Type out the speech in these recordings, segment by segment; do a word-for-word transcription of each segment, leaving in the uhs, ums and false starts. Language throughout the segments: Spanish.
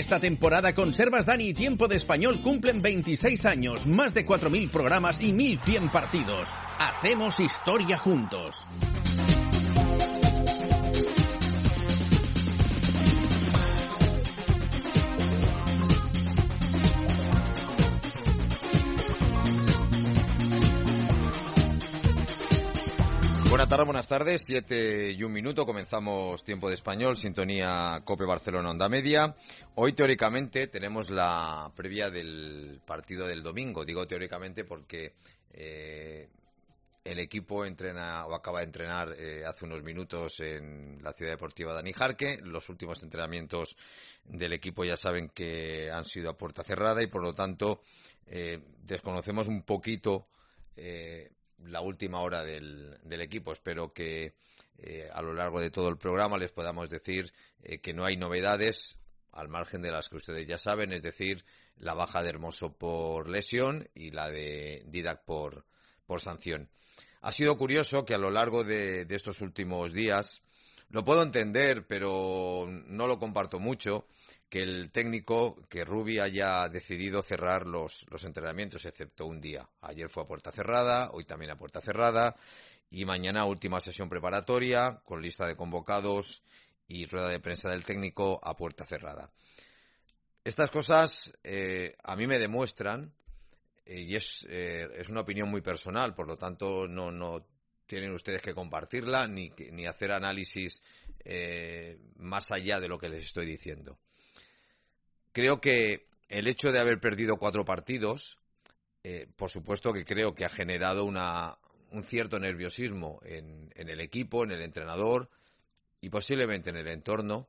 Esta temporada Conservas Dani y Tiempo de Español cumplen veintiséis años, más de cuatro mil programas y mil cien partidos. Hacemos historia juntos. Buenas tardes, buenas tardes, siete y un minuto, comenzamos Tiempo de Español, sintonía COPE Barcelona Onda Media. Hoy teóricamente tenemos la previa del partido del domingo, digo teóricamente porque eh, el equipo entrena o acaba de entrenar eh, hace unos minutos en la Ciudad Deportiva Dani Jarque. Los últimos entrenamientos del equipo ya saben que han sido a puerta cerrada y por lo tanto eh, desconocemos un poquito eh, la última hora del, del equipo. Espero que eh, a lo largo de todo el programa les podamos decir eh, que no hay novedades al margen de las que ustedes ya saben, es decir, la baja de Hermoso por lesión y la de Didac por, por sanción. Ha sido curioso que a lo largo de, de estos últimos días, lo puedo entender, pero no lo comparto mucho, que el técnico, que Rubi haya decidido cerrar los, los entrenamientos, excepto un día. Ayer fue a puerta cerrada, hoy también a puerta cerrada, y mañana última sesión preparatoria, con lista de convocados y rueda de prensa del técnico a puerta cerrada. Estas cosas eh, a mí me demuestran, eh, y es, eh, es una opinión muy personal, por lo tanto no, no tienen ustedes que compartirla ni, ni hacer análisis eh, más allá de lo que les estoy diciendo. Creo que el hecho de haber perdido cuatro partidos, eh, por supuesto que creo que ha generado una, un cierto nerviosismo en, en el equipo, en el entrenador y posiblemente en el entorno.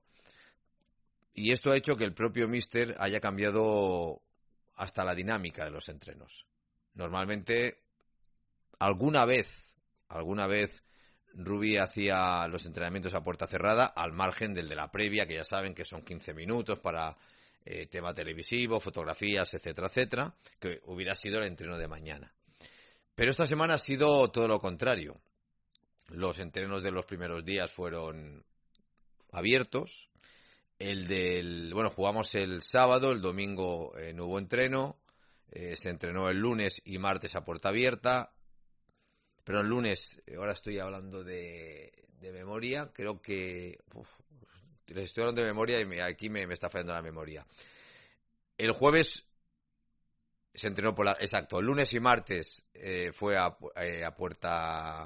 Y esto ha hecho que el propio míster haya cambiado hasta la dinámica de los entrenos. Normalmente, alguna vez, alguna vez Rubi hacía los entrenamientos a puerta cerrada, al margen del de la previa, que ya saben que son quince minutos para Eh, tema televisivo, fotografías, etcétera, etcétera, que hubiera sido el entreno de mañana. Pero esta semana ha sido todo lo contrario. Los entrenos de los primeros días fueron abiertos. El del, bueno, jugamos el sábado, el domingo eh, no hubo entreno, eh, se entrenó el lunes y martes a puerta abierta, pero el lunes, ahora estoy hablando de, de memoria, creo que... Uf, les estoy hablando de memoria y me, aquí me, me está fallando la memoria. El jueves se entrenó por la... Exacto, el lunes y martes eh, fue a, eh, a puerta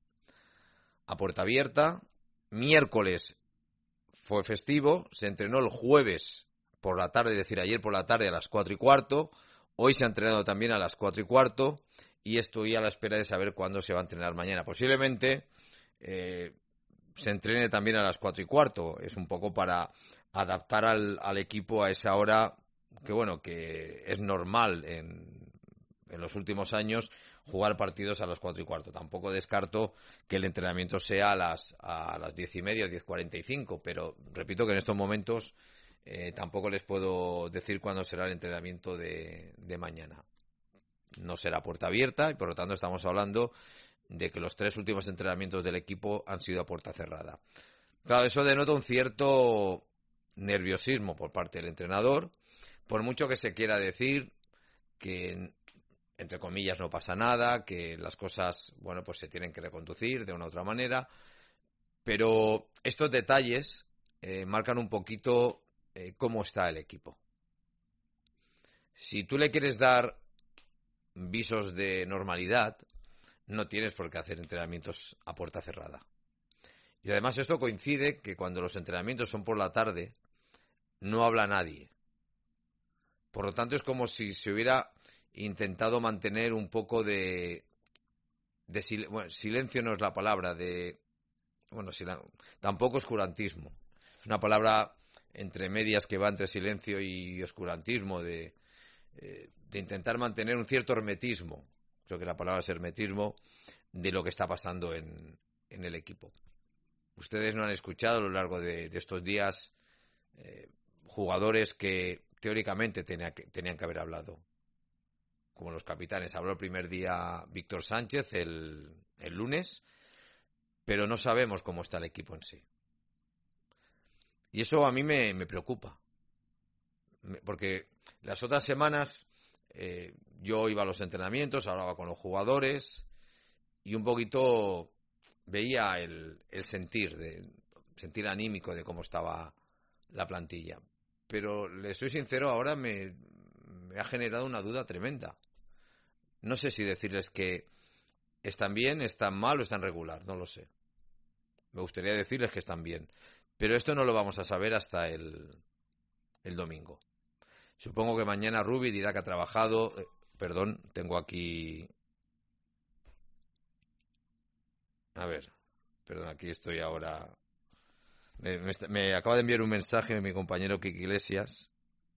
a puerta abierta. Miércoles fue festivo. Se entrenó el jueves por la tarde, es decir, ayer por la tarde a las cuatro y cuarto. Hoy se ha entrenado también a las cuatro y cuarto. Y estoy a la espera de saber cuándo se va a entrenar mañana. Posiblemente... Eh, se entrene también a las cuatro y cuarto. Es un poco para adaptar al, al equipo a esa hora que, bueno, que es normal en, en los últimos años jugar partidos a las cuatro y cuarto. Tampoco descarto que el entrenamiento sea a las, a las diez y media, diez cuarenta y cinco, pero repito que en estos momentos eh, tampoco les puedo decir cuándo será el entrenamiento de, de mañana. No será puerta abierta y por lo tanto estamos hablando de que los tres últimos entrenamientos del equipo han sido a puerta cerrada. Claro, eso denota un cierto nerviosismo por parte del entrenador, por mucho que se quiera decir que, entre comillas, no pasa nada, que las cosas, bueno, pues se tienen que reconducir de una u otra manera, pero estos detalles eh, marcan un poquito eh, cómo está el equipo. Si tú le quieres dar visos de normalidad, no tienes por qué hacer entrenamientos a puerta cerrada. Y además esto coincide que cuando los entrenamientos son por la tarde, no habla nadie. Por lo tanto, es como si se hubiera intentado mantener un poco de... de sil- bueno, silencio no es la palabra, de... Bueno, sil- tampoco oscurantismo. Es una palabra entre medias que va entre silencio y oscurantismo, de, eh, de intentar mantener un cierto hermetismo. Creo que la palabra es hermetismo de lo que está pasando en, en el equipo. Ustedes no han escuchado a lo largo de, de estos días eh, jugadores que teóricamente tenía que, tenían que haber hablado, como los capitanes. Habló el primer día Víctor Sánchez, el, el lunes, pero no sabemos cómo está el equipo en sí. Y eso a mí me, me preocupa. porque las otras semanas eh, yo iba a los entrenamientos, hablaba con los jugadores y un poquito veía el, el sentir, de, sentir anímico de cómo estaba la plantilla. Pero le soy sincero, ahora me, me ha generado una duda tremenda. No sé si decirles que están bien, están mal o están regular, no lo sé. Me gustaría decirles que están bien, pero esto no lo vamos a saber hasta el, el domingo. Supongo que mañana Rubi dirá que ha trabajado. Eh, perdón, tengo aquí... A ver, perdón, aquí estoy ahora... Me, me, me acaba de enviar un mensaje de mi compañero Kiki Iglesias.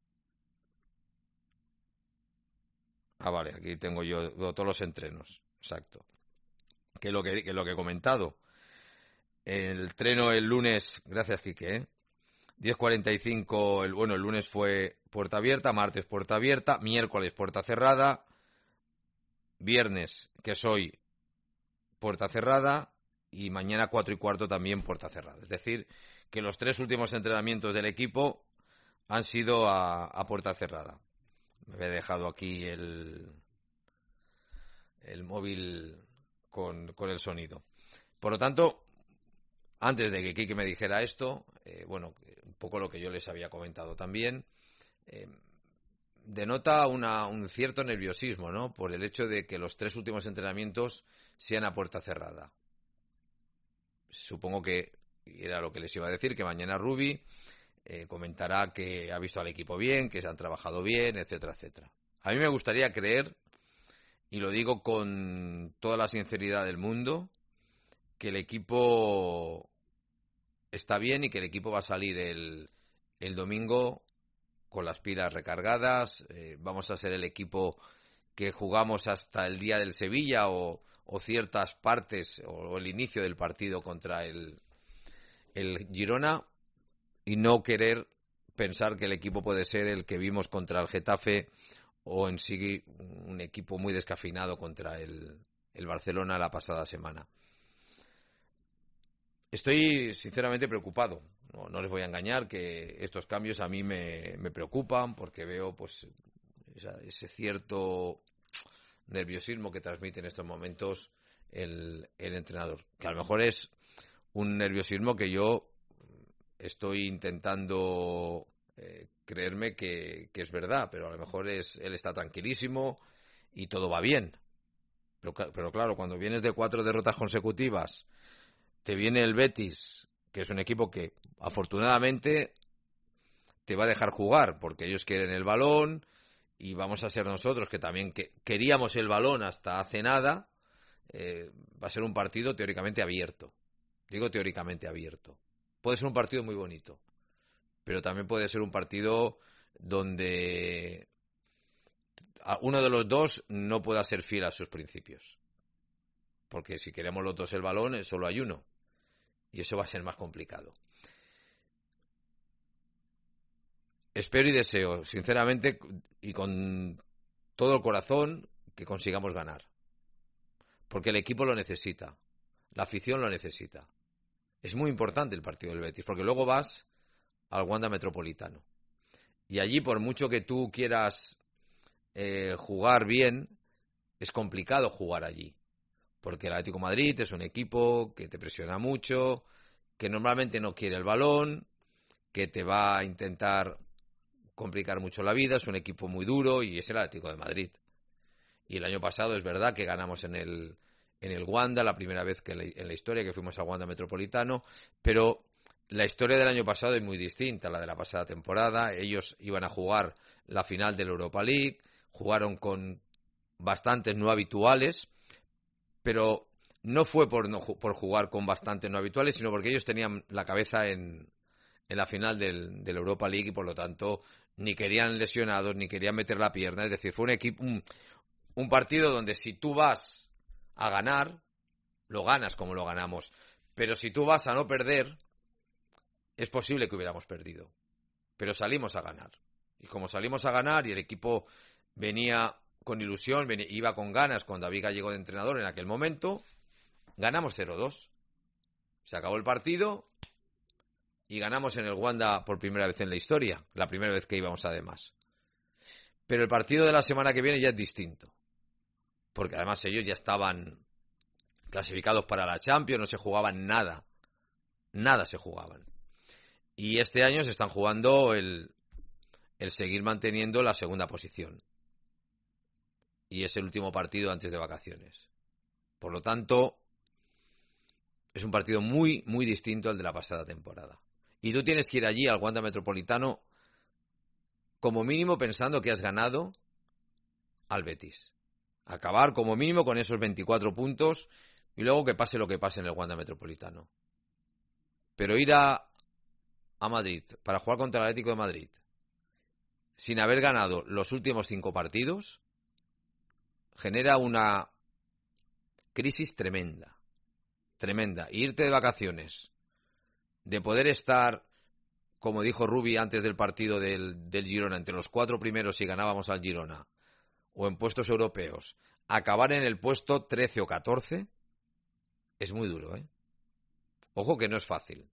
Ah, vale, aquí tengo yo todos los entrenos, exacto. Que es lo que, que, lo que he comentado. El entreno el lunes, gracias Quique, ¿eh? diez cuarenta y cinco, el, bueno, el lunes fue puerta abierta, martes puerta abierta, miércoles puerta cerrada, viernes, que es hoy, puerta cerrada, y mañana cuatro y cuarto también puerta cerrada. Es decir, que los tres últimos entrenamientos del equipo han sido a, a puerta cerrada. Me he dejado aquí el, el móvil con, con el sonido. Por lo tanto, antes de que Quique me dijera esto, eh, bueno, un poco lo que yo les había comentado también, eh, denota una, un cierto nerviosismo, ¿no? Por el hecho de que los tres últimos entrenamientos sean a puerta cerrada. Supongo que era lo que les iba a decir, que mañana Rubi eh, comentará que ha visto al equipo bien, que se han trabajado bien, etcétera, etcétera. A mí me gustaría creer, y lo digo con toda la sinceridad del mundo, que el equipo está bien y que el equipo va a salir el, el domingo con las pilas recargadas. Eh, vamos a ser el equipo que jugamos hasta el día del Sevilla o, o ciertas partes o, o el inicio del partido contra el, el Girona, y no querer pensar que el equipo puede ser el que vimos contra el Getafe o en sí un equipo muy descafeinado contra el, el Barcelona la pasada semana. Estoy sinceramente preocupado. No, no les voy a engañar que estos cambios a mí me, me preocupan porque veo pues esa, ese cierto nerviosismo que transmite en estos momentos el, el entrenador. Que a lo mejor es un nerviosismo que yo estoy intentando eh, creerme que, que es verdad, pero a lo mejor es él está tranquilísimo y todo va bien. Pero, pero claro, cuando vienes de cuatro derrotas consecutivas, te viene el Betis, que es un equipo que afortunadamente te va a dejar jugar, porque ellos quieren el balón y vamos a ser nosotros que también que queríamos el balón hasta hace nada. Eh, va a ser un partido teóricamente abierto. Digo teóricamente abierto. Puede ser un partido muy bonito, pero también puede ser un partido donde uno de los dos no pueda ser fiel a sus principios. Porque si queremos los dos el balón, solo hay uno. Y eso va a ser más complicado. Espero y deseo, sinceramente, y con todo el corazón, que consigamos ganar. Porque el equipo lo necesita. La afición lo necesita. Es muy importante el partido del Betis, porque luego vas al Wanda Metropolitano. Y allí, por mucho que tú quieras eh, jugar bien, es complicado jugar allí. Porque el Atlético de Madrid es un equipo que te presiona mucho, que normalmente no quiere el balón, que te va a intentar complicar mucho la vida, es un equipo muy duro y es el Atlético de Madrid. Y el año pasado es verdad que ganamos en el, en el Wanda, la primera vez que en la, en la historia que fuimos al Wanda Metropolitano, pero la historia del año pasado es muy distinta a la de la pasada temporada. Ellos iban a jugar la final de la Europa League, jugaron con bastantes no habituales, pero no fue por, no, por jugar con bastantes no habituales, sino porque ellos tenían la cabeza en, en la final del, de la Europa League y por lo tanto ni querían lesionados, ni querían meter la pierna. Es decir, fue un equipo, un, un partido donde si tú vas a ganar, lo ganas como lo ganamos. Pero si tú vas a no perder, es posible que hubiéramos perdido. Pero salimos a ganar. Y como salimos a ganar y el equipo venía con ilusión, venía, iba con ganas cuando David Gallego de entrenador en aquel momento, ganamos cero dos. Se acabó el partido y ganamos en el Wanda por primera vez en la historia, la primera vez que íbamos además. Pero el partido de la semana que viene ya es distinto, porque además ellos ya estaban clasificados para la Champions, no se jugaban nada, nada se jugaban. Y este año se están jugando el, el seguir manteniendo la segunda posición. Y es el último partido antes de vacaciones. Por lo tanto, es un partido muy, muy distinto al de la pasada temporada. Y tú tienes que ir allí al Wanda Metropolitano como mínimo pensando que has ganado al Betis. Acabar como mínimo con esos veinticuatro puntos y luego que pase lo que pase en el Wanda Metropolitano. Pero ir a, a Madrid para jugar contra el Atlético de Madrid sin haber ganado los últimos cinco partidos genera una crisis tremenda. Tremenda. Y irte de vacaciones, de poder estar, como dijo Rubi antes del partido del, del Girona, entre los cuatro primeros si ganábamos al Girona, o en puestos europeos, acabar en el puesto trece o catorce, es muy duro, ¿eh? Ojo que no es fácil.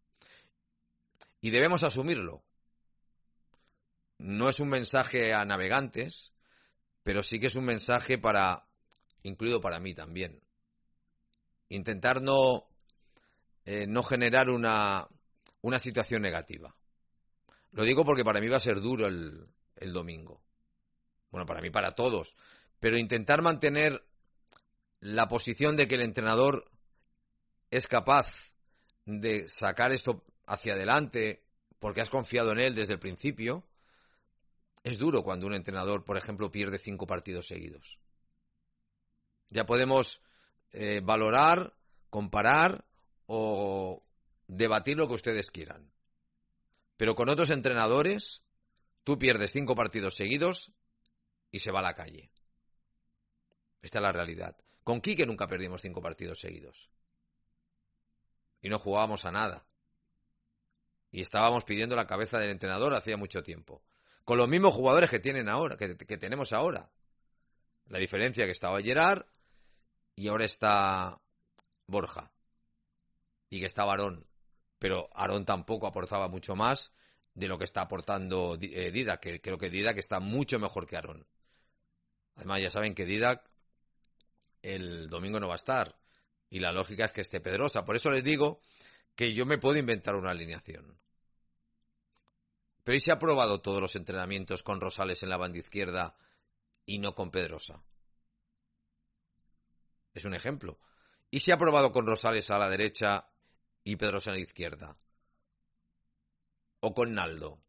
Y debemos asumirlo. No es un mensaje a navegantes, pero sí que es un mensaje para, incluido para mí también. Intentar no, eh, no generar una, una situación negativa. Lo digo porque para mí va a ser duro el, el domingo. Bueno, para mí, para todos. Pero intentar mantener la posición de que el entrenador es capaz de sacar esto hacia adelante porque has confiado en él desde el principio, es duro cuando un entrenador, por ejemplo, pierde cinco partidos seguidos. Ya podemos eh, valorar, comparar o debatir lo que ustedes quieran. Pero con otros entrenadores, tú pierdes cinco partidos seguidos y se va a la calle. Esta es la realidad. Con Quique nunca perdimos cinco partidos seguidos. Y no jugábamos a nada. Y estábamos pidiendo la cabeza del entrenador hacía mucho tiempo. Con los mismos jugadores que tienen ahora, que, que tenemos ahora. La diferencia que estaba Gerard y ahora está Borja. Y que está Aarón. Pero Aarón tampoco aportaba mucho más de lo que está aportando eh, Didac, que creo que Didac está mucho mejor que Aarón. Además, ya saben que Didac el domingo no va a estar. Y la lógica es que esté Pedrosa. Por eso les digo que yo me puedo inventar una alineación. Pero ¿y si ha probado todos los entrenamientos con Rosales en la banda izquierda y no con Pedrosa? Es un ejemplo. ¿Y si ha probado con Rosales a la derecha y Pedrosa a la izquierda? ¿O con Naldo?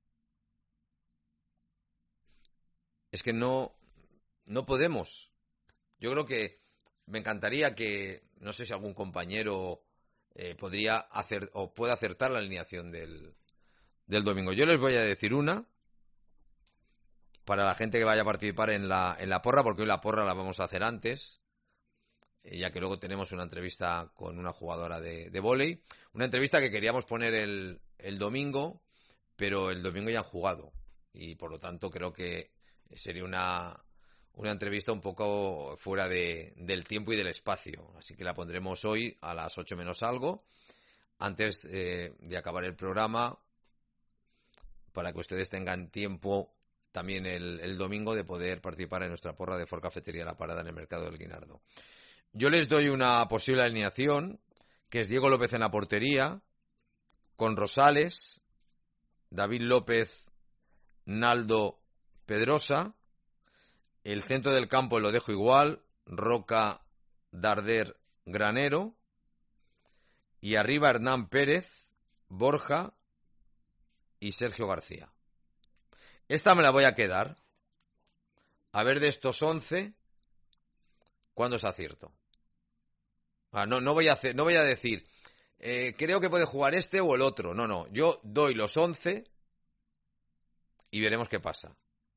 Es que no, no podemos. Yo creo que me encantaría que, no sé si algún compañero eh, podría hacer o pueda acertar la alineación del, del domingo. Yo les voy a decir una para la gente que vaya a participar en la, en la porra, porque hoy la porra la vamos a hacer antes, eh, ya que luego tenemos una entrevista con una jugadora de, de vóley. Una entrevista que queríamos poner el, el domingo, pero el domingo ya han jugado. Y por lo tanto creo que sería una... Una entrevista un poco fuera de, del tiempo y del espacio. Así que la pondremos hoy a las ocho menos algo, antes eh, de acabar el programa, para que ustedes tengan tiempo también el, el domingo de poder participar en nuestra porra de Ford Cafetería La Parada en el Mercado del Guinardo. Yo les doy una posible alineación, que es Diego López en la portería, con Rosales, David López, Naldo, Pedrosa. El centro del campo lo dejo igual, Roca, Darder, Granero. Y arriba Hernán Pérez, Borja y Sergio García. Esta me la voy a quedar. A ver de estos once, ¿cuándo es acierto? Ah, no, no, voy a hacer, no voy a decir, eh, creo que puede jugar este o el otro. No, no, yo doy los once y veremos qué pasa.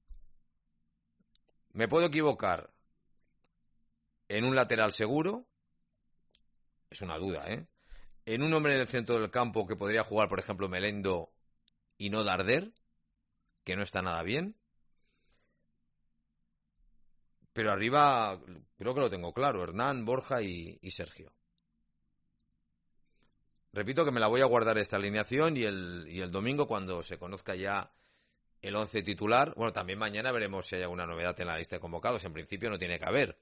Me puedo equivocar en un lateral seguro, es una duda, ¿eh? En un hombre en el centro del campo que podría jugar, por ejemplo, Melendo y no Darder, que no está nada bien. Pero arriba creo que lo tengo claro, Hernán, Borja y, y Sergio. repito que me la voy a guardar esta alineación y el, y el domingo cuando se conozca ya el once titular. Bueno, también mañana veremos si hay alguna novedad en la lista de convocados. En principio no tiene que haber.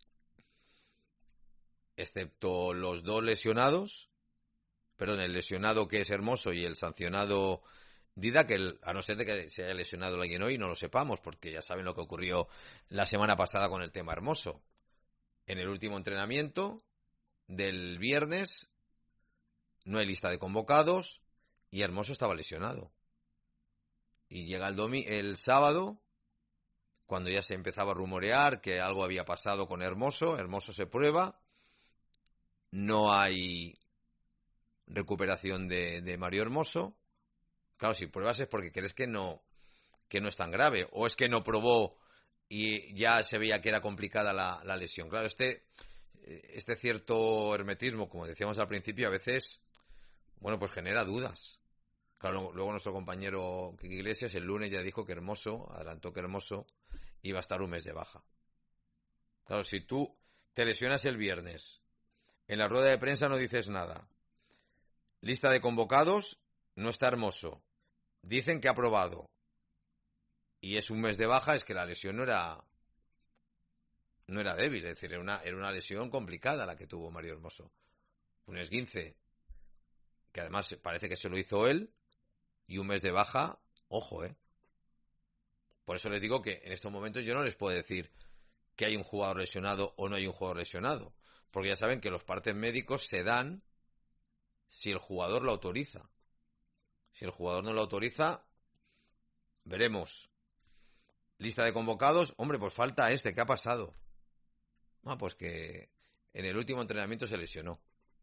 Excepto los dos lesionados. Perdón, el lesionado que es Hermoso y el sancionado Dida, que el, a no ser de que se haya lesionado alguien hoy no lo sepamos, porque ya saben lo que ocurrió la semana pasada con el tema Hermoso. En el último entrenamiento del viernes no hay lista de convocados y Hermoso estaba lesionado. Y llega el, domi- el sábado, cuando ya se empezaba a rumorear que algo había pasado con Hermoso, Hermoso se prueba, no hay recuperación de, de Mario Hermoso. Claro, si pruebas es porque crees que no, que no es tan grave, o es que no probó y ya se veía que era complicada la, la lesión. Claro, este, este cierto hermetismo, como decíamos al principio, a veces, bueno, pues genera dudas. Claro, luego nuestro compañero Quique Iglesias el lunes ya dijo que Hermoso, adelantó que Hermoso iba a estar un mes de baja. Claro, si tú te lesionas el viernes, en la rueda de prensa no dices nada, lista de convocados, no está Hermoso, dicen que ha probado y es un mes de baja, es que la lesión no era no era débil, es decir, era una, era una lesión complicada la que tuvo Mario Hermoso. Un esguince, que además parece que se lo hizo él, y un mes de baja, ojo, ¿eh? Por eso les digo que en estos momentos yo no les puedo decir que hay un jugador lesionado o no hay un jugador lesionado, porque ya saben que los partes médicos se dan si el jugador lo autoriza. Si el jugador no lo autoriza, veremos. Lista de convocados, hombre, pues falta este, ¿qué ha pasado? Ah, pues que en el último entrenamiento se lesionó.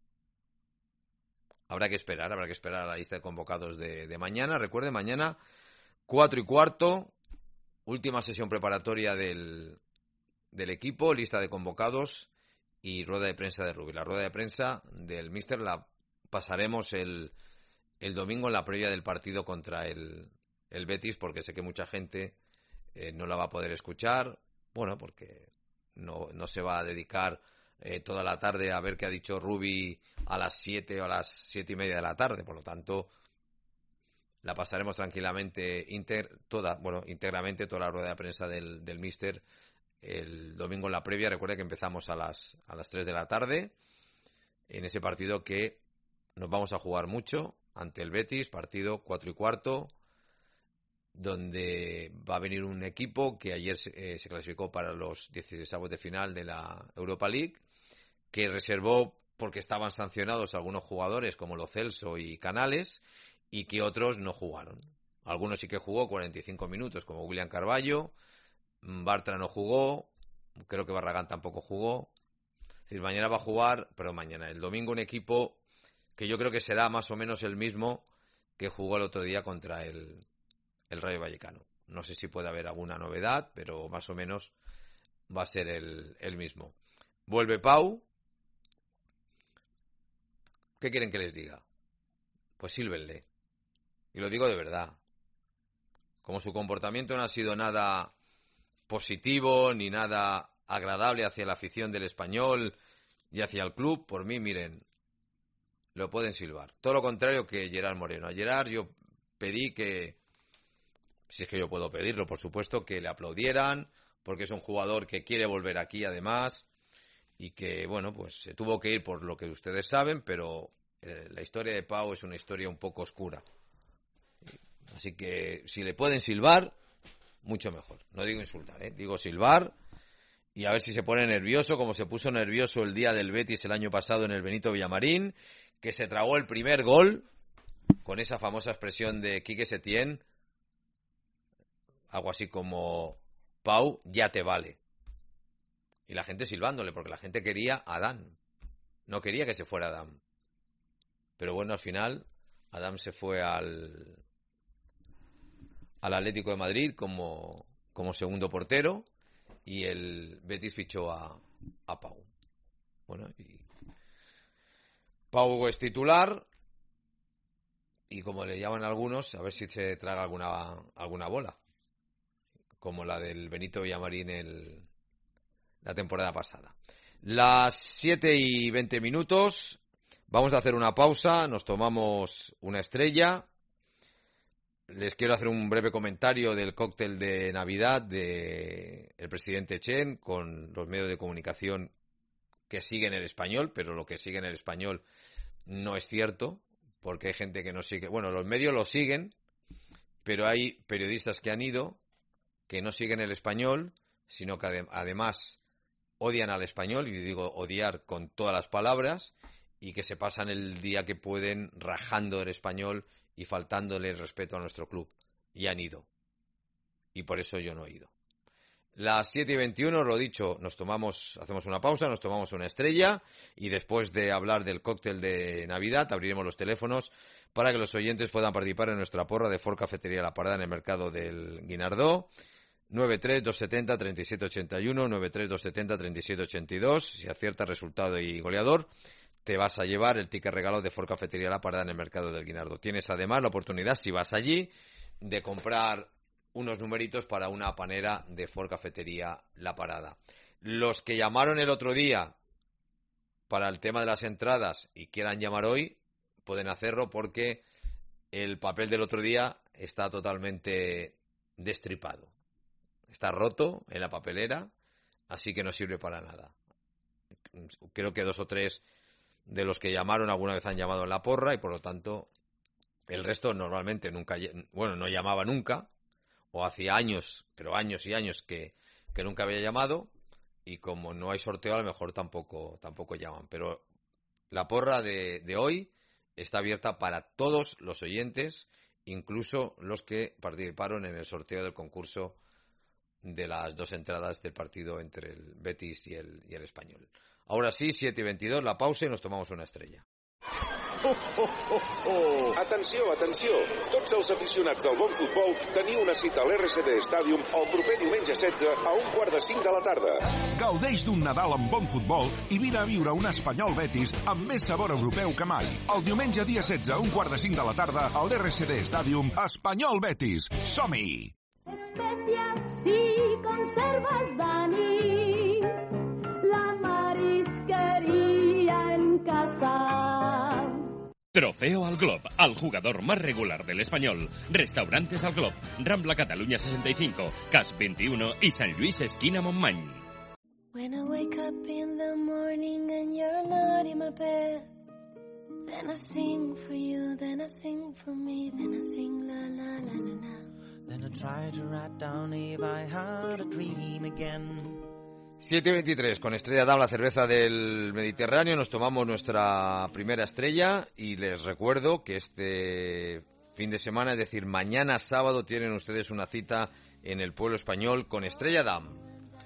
Habrá que esperar, habrá que esperar a la lista de convocados de, de mañana. Recuerde, mañana, cuatro y cuarto, última sesión preparatoria del, del equipo, lista de convocados y rueda de prensa de Rubí. La rueda de prensa del míster la pasaremos el, el domingo en la previa del partido contra el, el Betis, porque sé que mucha gente eh, no la va a poder escuchar, bueno, porque no, no se va a dedicar eh, toda la tarde a ver qué ha dicho Rubí a las siete o a las siete y media de la tarde, por lo tanto la pasaremos tranquilamente inter, toda, bueno, íntegramente toda la rueda de prensa del, del míster el domingo en la previa. Recuerde que empezamos a las a las tres de la tarde en ese partido que nos vamos a jugar mucho ante el Betis, partido cuatro y cuarto, donde va a venir un equipo que ayer eh, se clasificó para los dieciseisavos de final de la Europa League, que reservó porque estaban sancionados algunos jugadores como Lo Celso y Canales, y que otros no jugaron. Algunos sí que jugó cuarenta y cinco minutos, como William Carballo. Bartra no jugó, creo que Barragán tampoco jugó. Es decir, mañana va a jugar, pero mañana, el domingo, un equipo que yo creo que será más o menos el mismo que jugó el otro día contra el, el Rayo Vallecano. No sé si puede haber alguna novedad, pero más o menos va a ser el, el mismo. Vuelve Pau. ¿Qué quieren que les diga? Pues sílvenle. Y lo digo de verdad. Como su comportamiento no ha sido nada positivo ni nada agradable hacia la afición del Español y hacia el club, por mí, miren, lo pueden silbar. Todo lo contrario que Gerard Moreno. A Gerard yo pedí que, si es que yo puedo pedirlo, por supuesto, que le aplaudieran, porque es un jugador que quiere volver aquí además, y que, bueno, pues se tuvo que ir por lo que ustedes saben, pero eh, la historia de Pau es una historia un poco oscura. Así que si le pueden silbar, mucho mejor. No digo insultar, ¿eh? Digo silbar y a ver si se pone nervioso, como se puso nervioso el día del Betis el año pasado en el Benito Villamarín, que se tragó el primer gol con esa famosa expresión de Quique Setién, algo así como: Pau, ya te vale. Y la gente silbándole, porque la gente quería a Adán, no quería que se fuera Adán. Pero bueno, al final Adán se fue al al Atlético de Madrid como, como segundo portero, y el Betis fichó a, a Pau. Bueno, y Pau es titular, y como le llaman algunos, a ver si se traga alguna alguna bola, como la del Benito Villamarín el, la temporada pasada. Las siete y veinte minutos, Vamos a hacer una pausa, nos tomamos una estrella. Les quiero hacer un breve comentario del cóctel de Navidad del presidente Chen con los medios de comunicación que siguen el español, pero lo que sigue en el español no es cierto, porque hay gente que no sigue. Bueno, los medios lo siguen, pero hay periodistas que han ido que no siguen el español, sino que adem- además odian al español, y digo odiar con todas las palabras, y que se pasan el día que pueden rajando el español y faltándole el respeto a nuestro club. Y han ido. Y por eso yo no he ido. Las siete y veintiuno, lo dicho, nos tomamos, hacemos una pausa, nos tomamos una estrella y después de hablar del cóctel de Navidad abriremos los teléfonos para que los oyentes puedan participar en nuestra porra de Ford Cafetería La Parada en el mercado del Guinardó. nueve tres dos siete cero tres siete ocho uno, nueve tres dos siete cero tres siete ocho dos. Si aciertas resultado y goleador, te vas a llevar el ticket regalo de Ford Cafetería La Parada en el mercado del Guinardó. Tienes además la oportunidad, si vas allí, de comprar unos numeritos para una panera de Ford Cafetería La Parada. Los que llamaron el otro día para el tema de las entradas y quieran llamar hoy, pueden hacerlo porque el papel del otro día está totalmente destripado. Está roto en la papelera, así que no sirve para nada. Creo que dos o tres de los que llamaron alguna vez han llamado en la porra y por lo tanto el resto normalmente nunca, bueno, no llamaba nunca, o hacía años, pero años y años que, que nunca había llamado, y como no hay sorteo a lo mejor tampoco, tampoco llaman. Pero la porra de, de hoy está abierta para todos los oyentes, incluso los que participaron en el sorteo del concurso de las dos entradas del partido entre el Betis y el, y el Español. Ahora sí, siete y veintidós, la pausa y nos tomamos una estrella. Oh, oh, oh, oh. Atenció, atenció. Tots els aficionats del bon futbol teniu una cita a l'R C D Stadium el proper diumenge setze a un quart de cinc de la tarda. Gaudeix d'un Nadal amb bon futbol i vine a viure un Espanyol Betis amb més sabor europeu que mai. El diumenge dia setze a un quart de cinc de la tarda a l'R C D Stadium, Espanyol Betis. Som-hi! Especias y conservas, Dani, la marisquería en casa. Trofeo al Glob, al jugador más regular del Español. Restaurantes al Glob, Rambla Cataluña sesenta y cinco, Cas veintiuno y San Luis esquina Montmany. When I wake up in the morning and you're not in my bed, then I sing for you, then I sing for me, then I sing la la la la la. Then I try to write down if I had a dream again. siete y veintitrés, con Estrella Damm, la cerveza del Mediterráneo, nos tomamos nuestra primera estrella y les recuerdo que este fin de semana, es decir, mañana sábado, tienen ustedes una cita en el pueblo español con Estrella Damm.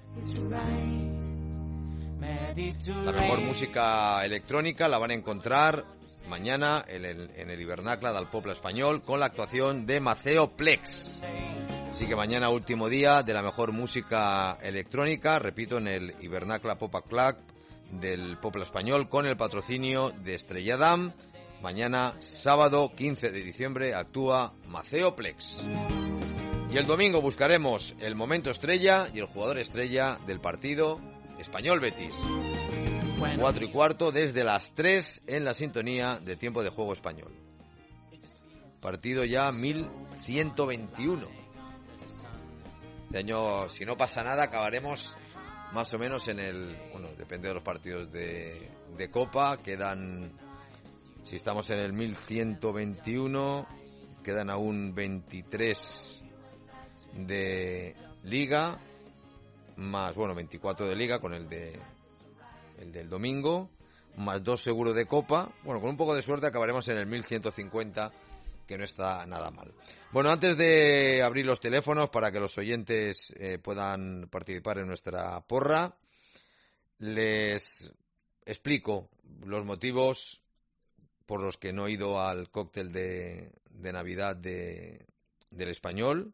La mejor música electrónica la van a encontrar mañana en el, en el Hivernacle del Poble Espanyol con la actuación de Maceo Plex. Así que mañana último día de la mejor música electrónica, repito, en el Hivernacle Pop-Up Club del Poble Espanyol con el patrocinio de Estrella Damm. Mañana sábado quince de diciembre actúa Maceo Plex. Y el domingo buscaremos el momento estrella y el jugador estrella del partido Español Betis. Cuatro y cuarto desde las tres en la sintonía de Tiempo de Juego Español. Partido ya mil ciento veintiuno. Este año, si no pasa nada, acabaremos más o menos en el... Bueno, depende de los partidos de, de Copa. Quedan, si estamos en el mil ciento veintiuno, quedan aún veintitrés de Liga, más, bueno, veinticuatro de Liga con el de... el del domingo, más dos seguros de Copa. Bueno, con un poco de suerte acabaremos en el mil ciento cincuenta, que no está nada mal. Bueno, antes de abrir los teléfonos para que los oyentes eh, puedan participar en nuestra porra, les explico los motivos por los que no he ido al cóctel de, de Navidad de, del Español.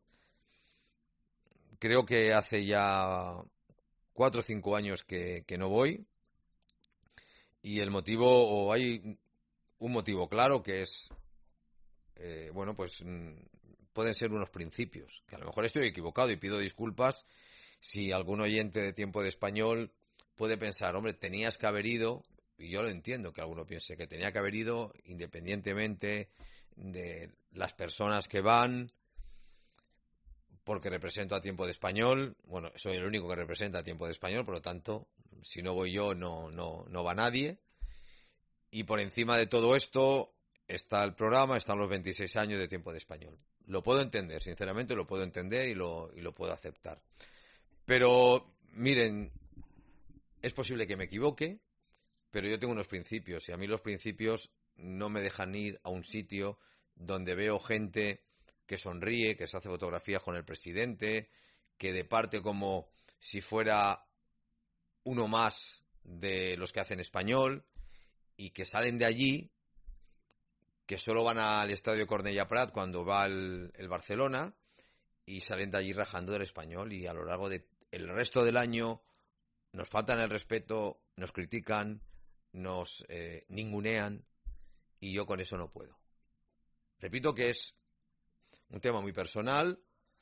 Creo que hace ya cuatro o cinco años que, que no voy. Y el motivo, o hay un motivo claro, que es, eh, bueno, pues pueden ser unos principios, que a lo mejor estoy equivocado y pido disculpas si algún oyente de Tiempo de Español puede pensar, hombre, tenías que haber ido y yo lo entiendo que alguno piense que tenía que haber ido independientemente de las personas que van, porque represento a Tiempo de Español. Bueno, soy el único que representa a Tiempo de Español, por lo tanto, si no voy yo, no, no, no va nadie. Y por encima de todo esto está el programa, están los veintiséis años de Tiempo de Español. Lo puedo entender, sinceramente lo puedo entender y lo, y lo puedo aceptar. Pero, miren, es posible que me equivoque, pero yo tengo unos principios, y a mí los principios no me dejan ir a un sitio donde veo gente que sonríe, que se hace fotografías con el presidente, que departe como si fuera uno más de los que hacen español, y que salen de allí, que solo van al estadio Cornellà Prat cuando va el, el Barcelona, y salen de allí rajando del Español, y a lo largo del resto del año nos faltan el respeto, nos critican, nos eh, ningunean, y yo con eso no puedo. Repito que es un tema muy personal,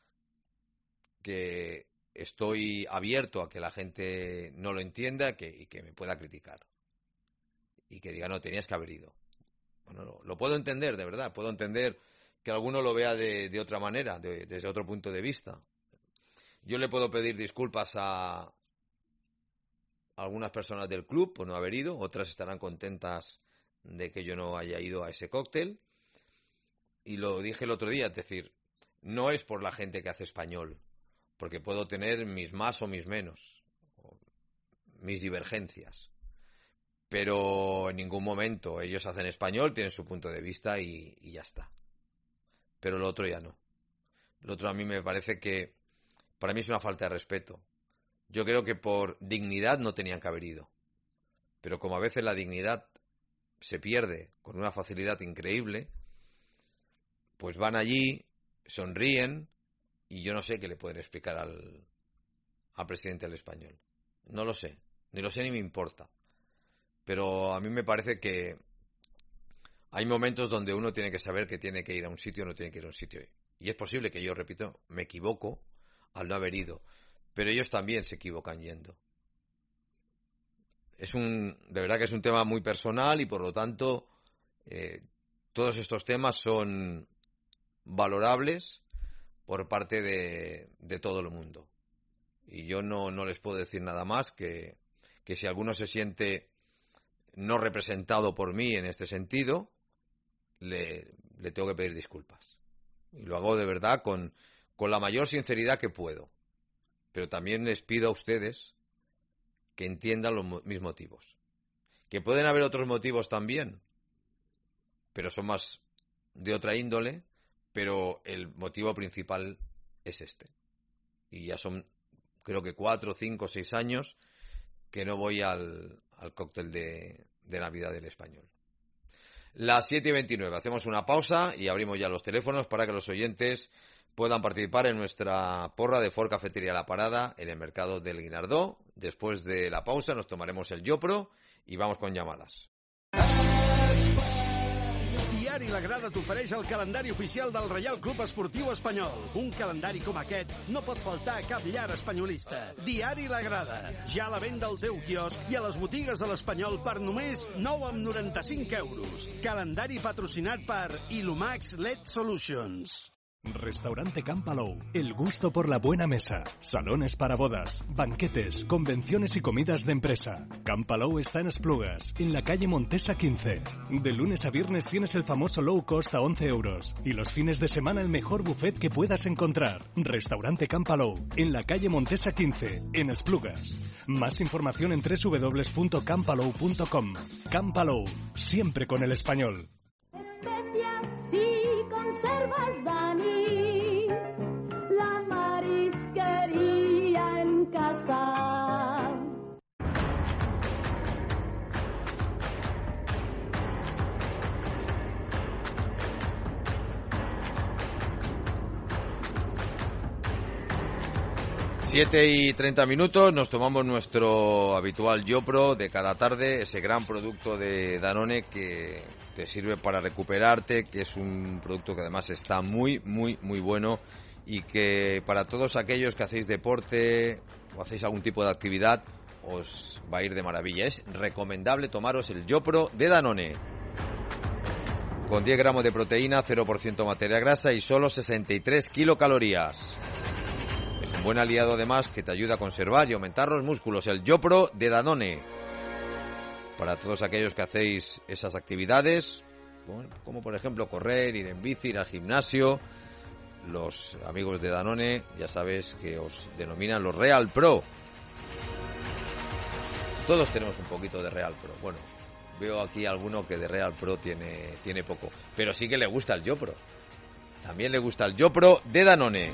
que estoy abierto a que la gente no lo entienda que, y que me pueda criticar. Y que diga, no, tenías que haber ido. Bueno, lo, lo puedo entender, de verdad. Puedo entender que alguno lo vea de, de otra manera, de, desde otro punto de vista. Yo le puedo pedir disculpas a algunas personas del club por no haber ido. Otras estarán contentas de que yo no haya ido a ese cóctel. Y lo dije el otro día, es decir, no es por la gente que hace español, porque puedo tener mis más o mis menos, o mis divergencias. Pero en ningún momento ellos hacen español, tienen su punto de vista y, y ya está. Pero lo otro ya no. Lo otro a mí me parece que, para mí es una falta de respeto. Yo creo que por dignidad no tenían que haber ido. Pero como a veces la dignidad se pierde con una facilidad increíble, pues van allí, sonríen, y yo no sé qué le pueden explicar al, al presidente del Español. No lo sé, ni lo sé ni me importa. Pero a mí me parece que hay momentos donde uno tiene que saber que tiene que ir a un sitio o no tiene que ir a un sitio. Y es posible que yo, repito, me equivoco al no haber ido. Pero ellos también se equivocan yendo. Es un, de verdad que es un tema muy personal y por lo tanto eh, todos estos temas son valorables por parte de, de todo el mundo. Y yo no, no les puedo decir nada más que, que si alguno se siente no representado por mí en este sentido, le, le tengo que pedir disculpas. Y lo hago de verdad con, con la mayor sinceridad que puedo. Pero también les pido a ustedes que entiendan los, mis motivos. Que pueden haber otros motivos también, pero son más de otra índole, pero el motivo principal es este. Y ya son, creo que cuatro, cinco, seis años que no voy al, al cóctel de, de Navidad del Español. Las siete y veintinueve, hacemos una pausa y abrimos ya los teléfonos para que los oyentes puedan participar en nuestra porra de Ford Cafetería La Parada en el mercado del Guinardó. Después de la pausa nos tomaremos el Yopro y vamos con llamadas. Diari La Grada t'ofereix el calendari oficial del Reial Club Esportiu Espanyol. Un calendari com aquest no pot faltar a cap llar espanyolista. Diari La Grada, ja a la venda al teu quiosc i a les botigues de l'Espanyol per només nou coma noranta-cinc euros. Calendari patrocinat per Ilumax L E D Solutions. Restaurante Campalou, el gusto por la buena mesa, salones para bodas, banquetes, convenciones y comidas de empresa. Campalou está en Esplugas, en la calle Montesa quince. De lunes a viernes tienes el famoso low cost a once euros y los fines de semana el mejor buffet que puedas encontrar. Restaurante Campalou, en la calle Montesa quince, en Esplugas. Más información en doble u doble u doble u punto campalou punto com. Campalou, siempre con el español. Especias y conservas Dani, la marisquería en casa. siete y treinta minutos, nos tomamos nuestro habitual Yopro de cada tarde, ese gran producto de Danone que te sirve para recuperarte, que es un producto que además está muy, muy, muy bueno y que para todos aquellos que hacéis deporte o hacéis algún tipo de actividad os va a ir de maravilla. Es recomendable tomaros el YoPro de Danone. Con diez gramos de proteína, cero por ciento materia grasa y solo sesenta y tres kilocalorías. Es un buen aliado además que te ayuda a conservar y aumentar los músculos. El YoPro de Danone. Para todos aquellos que hacéis esas actividades, bueno, como por ejemplo correr, ir en bici, ir al gimnasio, los amigos de Danone ya sabes que os denominan los Real Pro. Todos tenemos un poquito de Real Pro. Bueno, veo aquí alguno que de Real Pro tiene, tiene poco, pero sí que le gusta el YoPro. También le gusta el YoPro de Danone.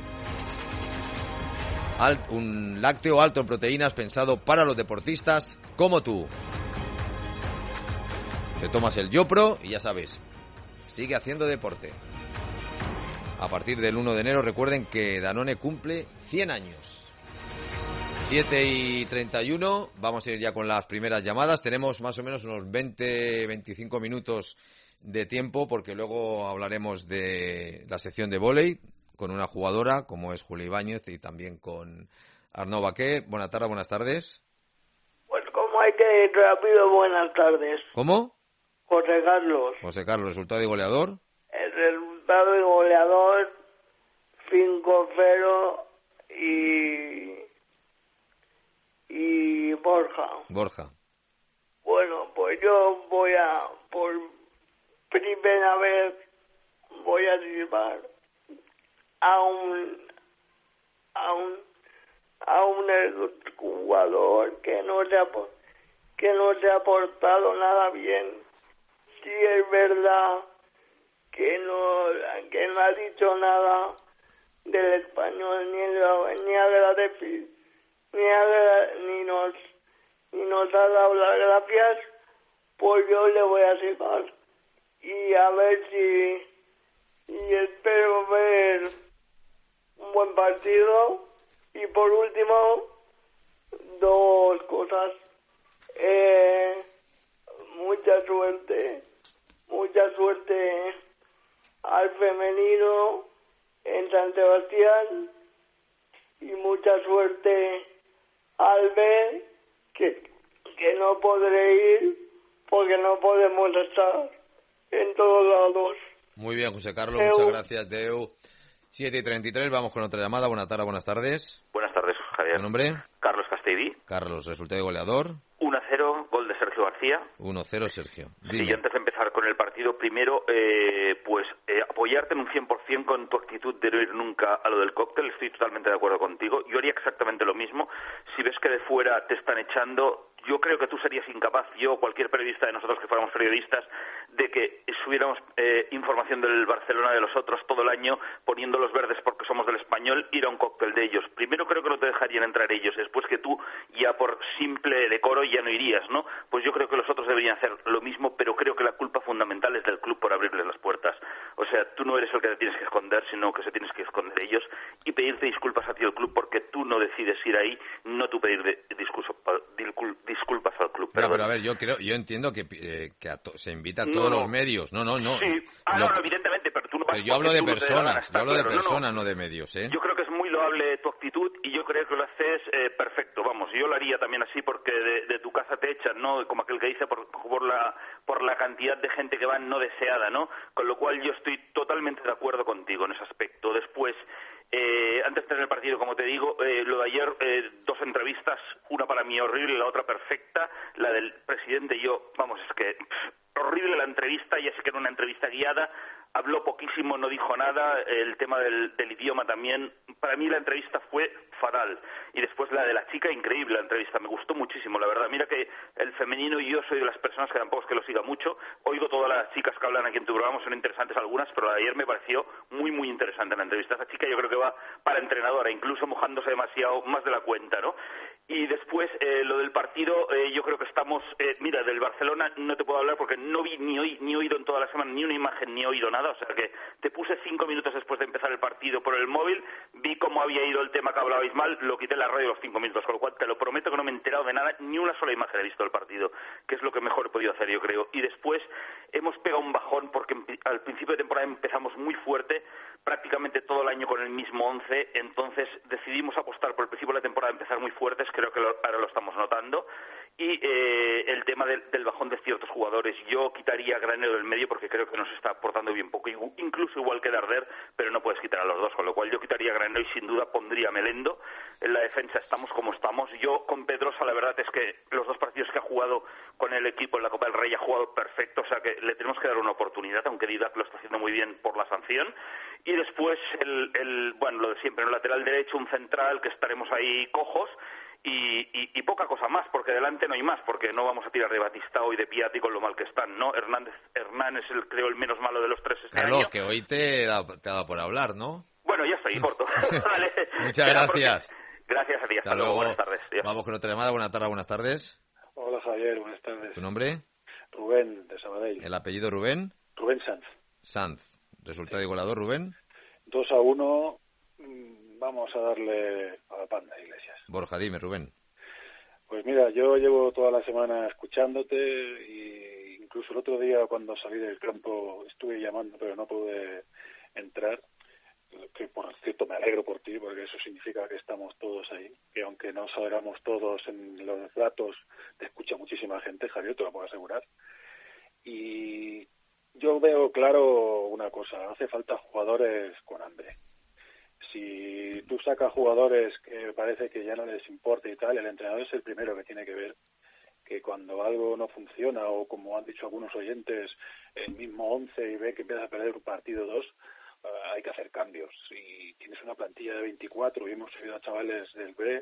Alt, un lácteo alto en proteínas pensado para los deportistas como tú. Te tomas el YoPro y ya sabes, sigue haciendo deporte. A partir del uno de enero recuerden que Danone cumple cien años. siete y treinta y uno, vamos a ir ya con las primeras llamadas. Tenemos más o menos unos veinte, veinticinco minutos de tiempo porque luego hablaremos de la sección de vóley con una jugadora como es Julia Ibáñez y también con Arnaud Baqué. Buenas tardes, buenas tardes. Pues como hay que ir rápido, buenas tardes. ¿Cómo? José Carlos. José Carlos, resultado y goleador. El resultado y goleador cinco cero y y Borja. Borja. Bueno, pues yo voy a, por primera vez, voy a llevar a un a un a un jugador que no se ha que no se ha portado nada bien. Sí es verdad que no que no ha dicho nada del español ni la, ni agradecer ni agra, ni nos ni nos ha dado las gracias, pues yo le voy a llevar y a ver si y espero ver un buen partido. Y por último, dos cosas. Eh, mucha suerte, mucha suerte al femenino en San Sebastián y mucha suerte al B, que, que no podré ir porque no podemos estar en todos lados. Muy bien, José Carlos, Deu. Muchas gracias, Deu. siete y treinta y tres, vamos con otra llamada. Buenas tardes, buenas tardes. Buenas tardes, Javier. ¿Tu nombre? Carlos Castellví. Carlos, resultado de goleador. uno a cero, gol de Sergio García. uno cero, Sergio. Dime. Sí, y antes de empezar con el partido, primero, eh, pues eh, apoyarte en un cien por ciento con tu actitud de no ir nunca a lo del cóctel. Estoy totalmente de acuerdo contigo. Yo haría exactamente lo mismo. Si ves que de fuera te están echando, yo creo que tú serías incapaz, yo o cualquier periodista de nosotros que fuéramos periodistas, de que subiéramos eh, información del Barcelona de los otros todo el año, poniendo los verdes porque somos del Español, ir a un cóctel de ellos. Primero creo que no te dejarían entrar ellos, después que tú ya por simple decoro ya no irías, ¿no? Pues yo creo que los otros deberían hacer lo mismo, pero creo que la culpa fundamental es del club por abrirles las puertas. O sea, tú no eres el que te tienes que esconder, sino que se tienes que esconder ellos y pedirte disculpas a ti el club porque tú no decides ir ahí, no tú pedir de, discurso, disculpas al club. Pero, pero a ver, yo creo, yo entiendo que, eh, que a to, se invita a todos no, los medios. No, no, no. Sí, ah, lo, no, no, evidentemente, pero tú no vas pero yo hablo de personas, yo hablo de claro, personas, no, no de medios, ¿eh? Yo creo que es muy loable tu actitud y yo creo que lo haces eh, perfecto, vamos, yo lo haría también así porque de, de tu casa te echan, ¿no? Como aquel que dice por, por la por la cantidad de gente que va no deseada, ¿no? Con lo cual yo estoy totalmente de acuerdo contigo en ese aspecto. Después, eh, antes de tener el partido, como te digo, eh, lo de ayer, eh, dos entrevistas, una para mí horrible y la otra perfecta, la del presidente y yo, vamos, es que pff, horrible la entrevista, ya sé que era una entrevista guiada, habló poquísimo, no dijo nada, el tema del, del idioma también, para mí la entrevista fue fatal, y después la de la chica, increíble la entrevista, me gustó muchísimo, la verdad, mira que el femenino y yo soy de las personas que tampoco es que lo siga mucho, oigo todas las chicas que hablan aquí en tu programa, son interesantes algunas, pero la de ayer me pareció muy muy interesante la entrevista, esa chica yo creo que va para entrenadora, incluso mojándose demasiado, más de la cuenta, ¿no? Y después, eh, lo del partido, eh, yo creo que estamos, eh, mira, del Barcelona no te puedo hablar porque no vi ni, oí, ni oído en toda la semana ni una imagen ni oído nada, o sea que te puse cinco minutos después de empezar el partido por el móvil, vi cómo había ido el tema que hablabais mal, lo quité en la radio los cinco minutos, con lo cual te lo prometo que no me he enterado de nada, ni una sola imagen he visto del partido, que es lo que mejor he podido hacer yo creo. Y después hemos pegado un bajón porque al principio de temporada empezamos muy fuerte, prácticamente todo el año con el mismo once, entonces decidimos apostar por el principio de la temporada, empezar muy fuertes, creo que lo, ahora lo estamos notando, y eh, el tema del, del bajón de ciertos jugadores. Yo quitaría a Granero del medio porque creo que nos está aportando bien poco, incluso igual que Darder, pero no puedes quitar a los dos, con lo cual yo quitaría a Granero y sin duda pondría a Melendo. En la defensa estamos como estamos. Yo con Pedrosa la verdad es que los dos partidos que ha jugado con el equipo en la Copa del Rey ha jugado perfecto, o sea que le tenemos que dar una oportunidad, aunque Didac lo está haciendo muy bien por la sanción. Y después el, el bueno, lo de siempre, en el lateral derecho un central que estaremos ahí cojos. Y, y, y poca cosa más, porque delante no hay más, porque no vamos a tirar de Batistao y de Piatti con lo mal que están, ¿no? Hernández, Hernán es el, creo, el menos malo de los tres este Carlos, año. que hoy te da, te ha dado por hablar, ¿no? Bueno, ya estoy, corto. Vale. Muchas gracias. Porque... Gracias a ti, hasta, hasta luego. luego, buenas tardes. Dios. Vamos con otra llamada, buenas tardes, buenas tardes. Hola Javier, buenas tardes. ¿Tu nombre? Rubén, de Sabadell. ¿El apellido Rubén? Rubén Sanz. Sanz. ¿Resultado igualador, Rubén? dos a uno, vamos a darle a la Panda Iglesias. Borja, dime, Rubén. Pues mira, yo llevo toda la semana escuchándote y incluso el otro día cuando salí del campo estuve llamando pero no pude entrar, que por cierto me alegro por ti porque eso significa que estamos todos ahí, que aunque no salgamos todos en los datos te escucha muchísima gente, Javier, te lo puedo asegurar. Y yo veo claro una cosa, hace falta jugadores con hambre. Si tú sacas jugadores que parece que ya no les importa y tal, el entrenador es el primero que tiene que ver que cuando algo no funciona o, como han dicho algunos oyentes, el mismo once y ve que empieza a perder un partido dos, uh, hay que hacer cambios. Si tienes una plantilla de veinticuatro y hemos subido a chavales del B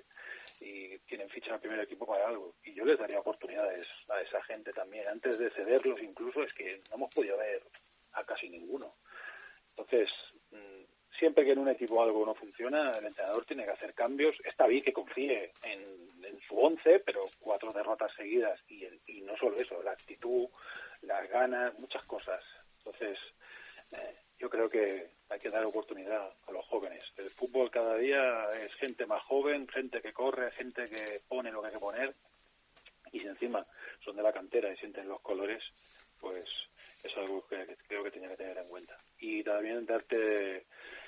y tienen ficha al primer equipo para algo, y yo les daría oportunidades a esa gente también, antes de cederlos incluso, es que no hemos podido ver a casi ninguno. Entonces, mmm, siempre que en un equipo algo no funciona, el entrenador tiene que hacer cambios. Está bien que confíe en, en su once, pero cuatro derrotas seguidas y, el, y no solo eso, la actitud, las ganas, muchas cosas. Entonces, eh, yo creo que hay que dar oportunidad a los jóvenes. El fútbol cada día es gente más joven, gente que corre, gente que pone lo que hay que poner, y si encima son de la cantera y sienten los colores, pues es algo que, que creo que tenía que tener en cuenta. Y también darte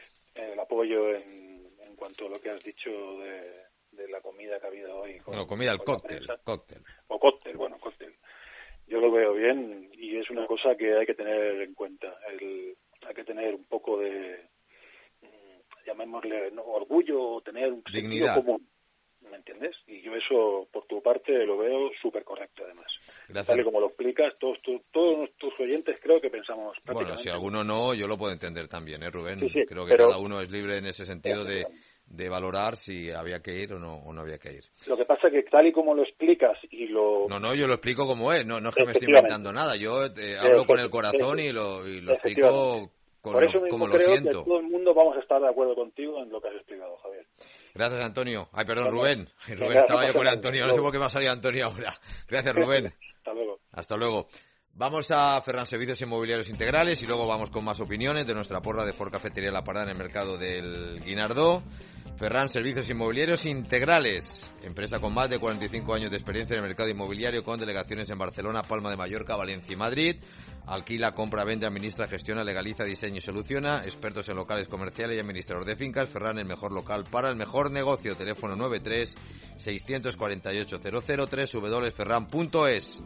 el apoyo en, en cuanto a lo que has dicho de, de la comida que ha habido hoy. Con, bueno, comida, el cóctel, cóctel. O cóctel, bueno, cóctel. Yo lo veo bien y es una cosa que hay que tener en cuenta. El, hay que tener un poco de, llamémosle, ¿no?, orgullo o tener un dignidad sentido común. ¿Me entiendes? Y yo eso, por tu parte, lo veo súper correcto, además. Gracias. Tal y como lo explicas, todos, todos, todos nuestros oyentes creo que pensamos prácticamente... Bueno, si alguno no, yo lo puedo entender también, ¿eh, Rubén? Sí, sí, creo que pero... cada uno es libre en ese sentido de, de valorar si había que ir o no, o no había que ir. Lo que pasa es que tal y como lo explicas y lo... No, no, yo lo explico como es, no, no es que me estoy inventando nada, yo eh, hablo con el corazón y lo, y lo explico... Con Por eso lo, mismo como creo lo siento. que todo el mundo vamos a estar de acuerdo contigo en lo que has explicado, Javier. Gracias, Antonio. Ay, perdón, Bueno, Rubén. Ay, Rubén, venga, estaba yo con nada. Antonio. No sé por qué me ha salido Antonio ahora. Gracias, Rubén. Hasta luego. Hasta luego. Vamos a Ferran Servicios Inmobiliarios Integrales y luego vamos con más opiniones de nuestra porra de Ford Cafetería La Parada en el mercado del Guinardó. Ferran Servicios Inmobiliarios Integrales, empresa con más de cuarenta y cinco años de experiencia en el mercado inmobiliario, con delegaciones en Barcelona, Palma de Mallorca, Valencia y Madrid. Alquila, compra, vende, administra, gestiona, legaliza, diseña y soluciona. Expertos en locales comerciales y administrador de fincas. Ferran, el mejor local para el mejor negocio. Teléfono nueve tres seis cuatro ocho cero cero tres w w w punto ferran punto es.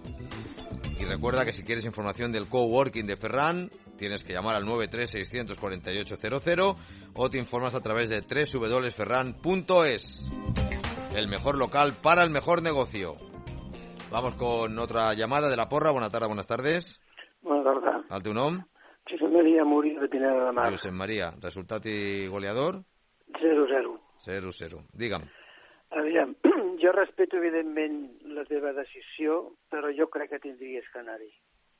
Y recuerda que si quieres información del coworking de Ferran, tienes que llamar al nueve tres seis cuatro ocho cero cero o te informas a través de w w w punto ferran punto es. El mejor local para el mejor negocio. Vamos con otra llamada de la porra. Buenas tardes, buenas tardes. Bona tarda. El teu nom? Josep Maria Murí, de Pineda de Mar. Josep Maria. Resultat i goleador? zero zero. zero zero. Digue'm. Aviam, jo respeto evidentment la teva decisió, però jo crec que tindries que anar-hi.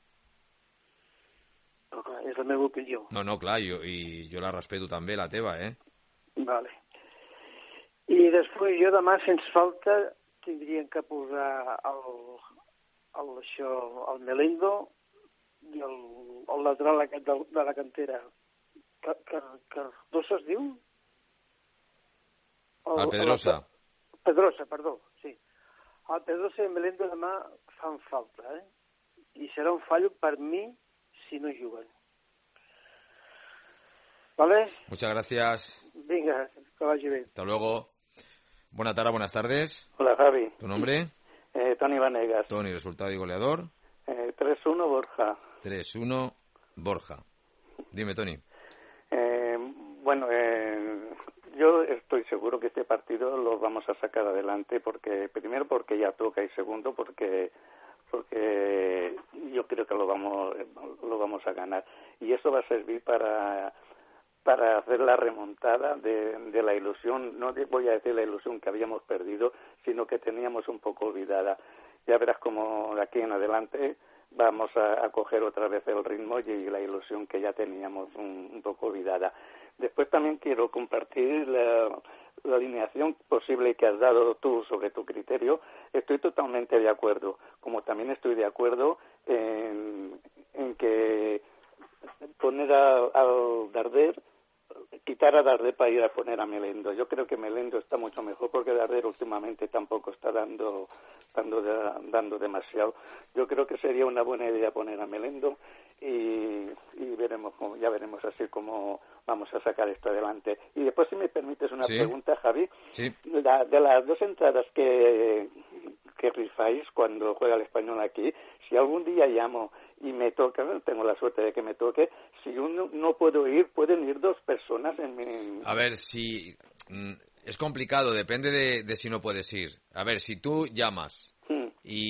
Però clar, és la meva opinió. No, no, clar, jo, i jo la respeto també, la teva, eh? Vale. I després jo demà, sense falta, tindrien que posar el, el, això, el Melendo i el, el lateral aquest de, de la cantera. Cardoso es diu? El, el Pedrosa. El, Pedrosa, perdó, sí. El Pedrosa i el Melendo demà fan falta, eh? I serà un fallo per mi si no juguen. Vale? Muchas gracias. Vinga, que vagi bé. Hasta luego. Buenas tardes, buenas tardes. Hola, Javi. ¿Tu nombre? Eh, Tony Vanegas. Tony, resultado y goleador. Eh, tres uno Borja. tres uno Borja. Dime, Tony. Eh, bueno, eh, yo estoy seguro que este partido lo vamos a sacar adelante, porque primero porque ya toca y segundo porque porque yo creo que lo vamos lo vamos a ganar, y eso va a servir para para hacer la remontada de, de la ilusión, no voy a decir la ilusión que habíamos perdido, sino que teníamos un poco olvidada. Ya verás como de aquí en adelante vamos a, a coger otra vez el ritmo y la ilusión que ya teníamos un, un poco olvidada. Después también quiero compartir la, la alineación posible que has dado tú sobre tu criterio. Estoy totalmente de acuerdo, como también estoy de acuerdo en, en que poner a, al Darder, quitar a Darder para ir a poner a Melendo. Yo creo que Melendo está mucho mejor, porque Darder últimamente tampoco está dando dando, de, dando demasiado. Yo creo que sería una buena idea poner a Melendo y, y veremos cómo, ya veremos así cómo vamos a sacar esto adelante. Y después, si me permites una sí. pregunta, Javi, sí. la, de las dos entradas que, que rifáis cuando juega el Español aquí, si algún día llamo y me toca, tengo la suerte de que me toque, si uno no puedo ir, pueden ir dos personas en mi... A ver, si... Es complicado, depende de, de si no puedes ir. A ver, si tú llamas hmm.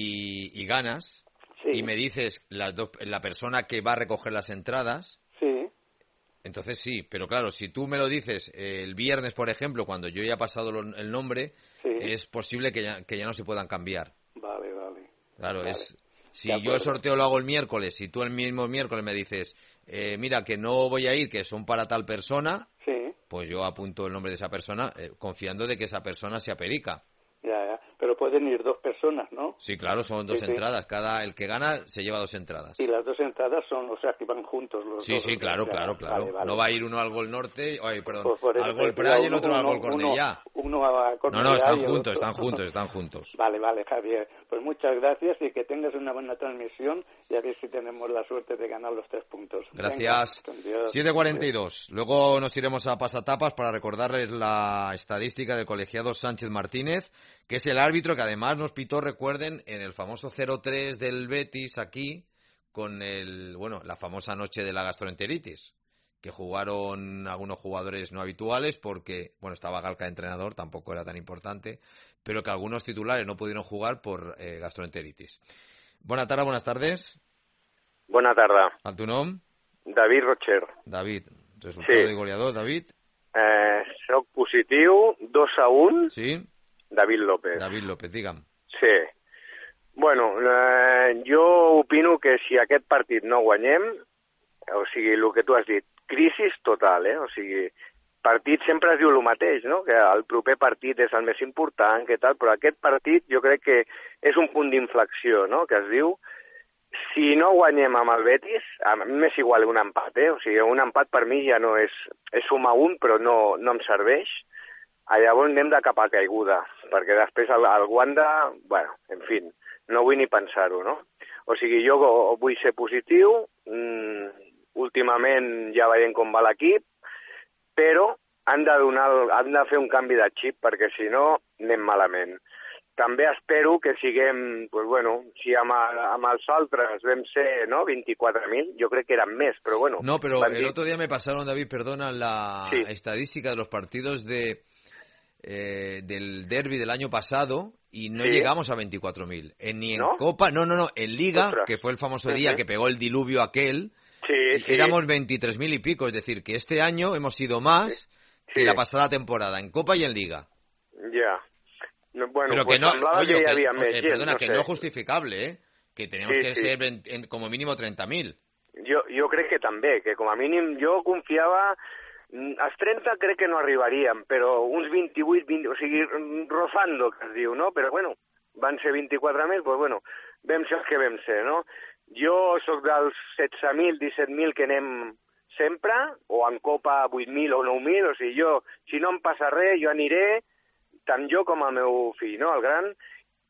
y, y ganas, sí. y me dices las dos, la persona que va a recoger las entradas, sí. entonces sí. Pero claro, si tú me lo dices el viernes, por ejemplo, cuando yo ya he pasado lo, el nombre, sí. es posible que ya, que ya no se puedan cambiar. Vale, vale. Claro, vale. es... Si yo el sorteo lo hago el miércoles, si tú el mismo miércoles me dices, eh, mira, que no voy a ir, que son para tal persona, sí. pues yo apunto el nombre de esa persona, eh, confiando de que esa persona sea perica. Ya, ya. Pero pueden ir dos personas, ¿no? Sí, claro, son dos sí, entradas. Sí. Cada el que gana se lleva dos entradas. Y las dos entradas son, o sea, que van juntos los sí, dos. Sí, sí, claro, claro, claro. Vale, vale. No va a ir uno al Gol Norte, ay, perdón, Pues por eso, al Gol pues, Prat y el uno, otro uno, al Gol Cornellá. Uno, uno a Cornellá. No, no, están y el juntos, otro. están juntos, están juntos. Vale, vale, Javier. Pues muchas gracias y que tengas una buena transmisión, y a ver si tenemos la suerte de ganar los tres puntos. Gracias. siete cuarenta y dos. Luego nos iremos a pasatapas para recordarles la estadística del colegiado Sánchez Martínez, que es el árbitro que además nos pitó, recuerden, en el famoso cero tres del Betis aquí, con el, bueno, la famosa noche de la gastroenteritis, que jugaron algunos jugadores no habituales porque, bueno, estaba Galca de entrenador, tampoco era tan importante, pero que algunos titulares no pudieron jugar por eh, gastroenteritis. Buenas tardes, buenas tardes. Bona tarda. ¿A tu nom? David Rocher. David, resultado sí. de goleador, David. Eh, soc positiu, dos a un. Sí. David López. David López, digue'm. Sí. Bueno, eh, jo opino que si aquest partit no guanyem, o sigui, el que tu has dit, crisi total, eh? O sigui, partit sempre es diu el mateix, no? Que el proper partit és el més important, que tal, però aquest partit jo crec que és un punt d'inflexió, no? Que es diu, si no guanyem amb el Betis, a mi m'és igual un empat, eh? O sigui, un empat per mi ja no és, és sumar un, però no, no em serveix. Llavors anem de capa caiguda, perquè després el, el Wanda, bueno, en fi, no vull ni pensar-ho, no? O sigui, jo vull ser positiu, mmm, últimament ja veiem com va l'equip, però han de, donar, han de fer un canvi de xip, perquè si no anem malament. També espero que siguem, pues bueno, si amb, amb els altres vam ser, ¿no?, veinticuatro mil, yo creo que eran més, pero bueno. No, pero el otro día me pasaron, David, perdona, la sí. estadística de los partidos de eh, del derbi del año pasado y no ¿Sí? llegamos a veinticuatro mil. En, ni en ¿No? Copa, no, no, no, en Liga, Ostras. que fue el famoso día uh-huh. que pegó el diluvio aquel, sí, sí. éramos veintitrés mil y pico, es decir, que este año hemos sido más sí. que sí. la pasada temporada, en Copa y en Liga. Ya. Yeah. No, bueno, pero pues que no, oye, que, que, había eh, perdona, no que sé. no es justificable, ¿eh? Que tenemos sí, que sí. ser veinte, en, como mínimo treinta mil. Jo, jo crec que també, que com a mínim jo confiava, als trenta crec que no arribaríem, però uns vint-i-vuit, vint, o sigui, rozando, que es diu, no? Però bueno, van ser veinticuatro mil, doncs bueno, vam ser els que vam ser, no? Jo sóc dels setze mil, disset mil que anem sempre, o en Copa vuit mil o nou mil, o sigui, jo, si no em passa res, jo aniré, tant jo com el meu fill, no?, el gran,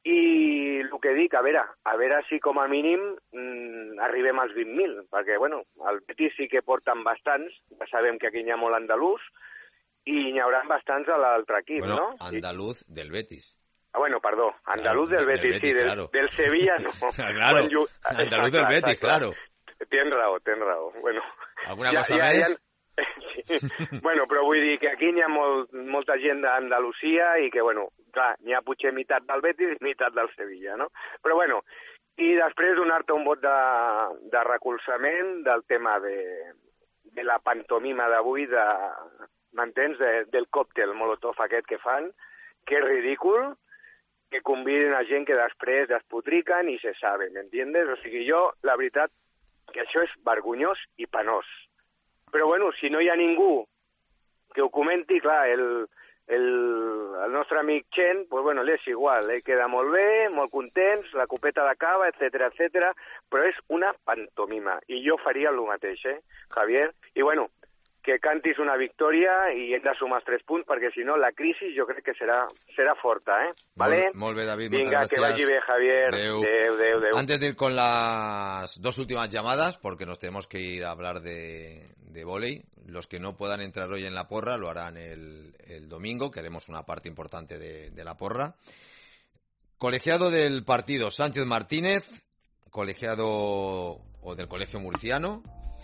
i el que dic, a veure, a veure si com a mínim mm, arribem als vint mil, perquè, bueno, el Betis sí que porten bastants, ja sabem que aquí hi ha molt andalús, i n'hi haurà bastants a l'altre equip, bueno, ¿no? andaluz del Betis. Ah, bueno, perdó, andaluz claro, del Betis, del Betis, sí, del, claro. del Sevilla no. Claro, Bueno, yo, andaluz del Betis, claro. Tens raó, tens raó. Bueno, alguna ja, cosa ja, més? ja, sí. Bueno, però vull dir que aquí hi ha molt, molta gent d'Andalusia i que, bueno, clar, n'hi ha potser meitat del Betis i meitat del Sevilla, no? Però, bueno, i després donar-te un vot de, de recolzament del tema de, de la pantomima d'avui, de, m'entens, de, del còctel molotov aquest que fan, que és ridícul, que conviden a gent que després despotriquen i se sabe, m'entiendes? O sigui, jo, la veritat, que això és vergonyós i penós. Però, bueno, si no hi ha ningú que ho comenti, clar, el, el, el nostre amic Chen, pues, bueno, l'és igual, ell queda molt bé, molt contents, la copeta de cava, etcètera, etcètera, però és una pantomima, i jo faria el mateix, eh, Javier? I, bueno, que cantis una victòria i hem de sumar els tres punts, perquè si no la crisi jo crec que serà, serà forta, eh? ¿Vale? Molt, molt bé, David, Vinga, muchas que gracias. vagi bé, Javier. Deu. Deu, deu, deu. Antes de ir con las dos últimas llamadas, porque nos tenemos que ir a hablar de, de vóley, los que no puedan entrar hoy en la porra lo harán el, el domingo, que haremos una parte importante de, de la porra. Colegiado del partido, Sánchez Martínez, colegiado o del Colegio Murciano,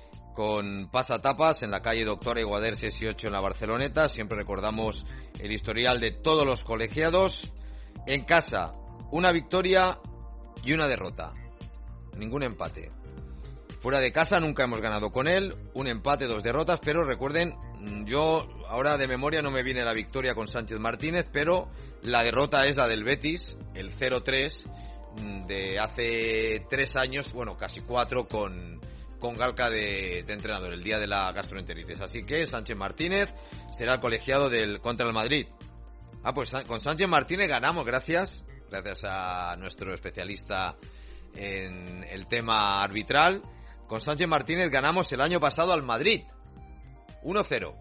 con pasatapas en la calle Doctor Aiguader seis y ocho en la Barceloneta. Siempre recordamos el historial de todos los colegiados. En casa, una victoria y una derrota. Ningún empate. Fuera de casa nunca hemos ganado con él. Un empate, dos derrotas. Pero recuerden, yo ahora de memoria no me viene la victoria con Sánchez Martínez, pero la derrota es la del Betis, el cero tres de hace tres años, bueno, casi cuatro, con... con Galca de, de entrenador, el día de la gastroenteritis. Así que Sánchez Martínez será el colegiado del contra el Madrid. Ah, pues con Sánchez Martínez ganamos, gracias, gracias a nuestro especialista en el tema arbitral. Con Sánchez Martínez ganamos el año pasado al Madrid, uno cero.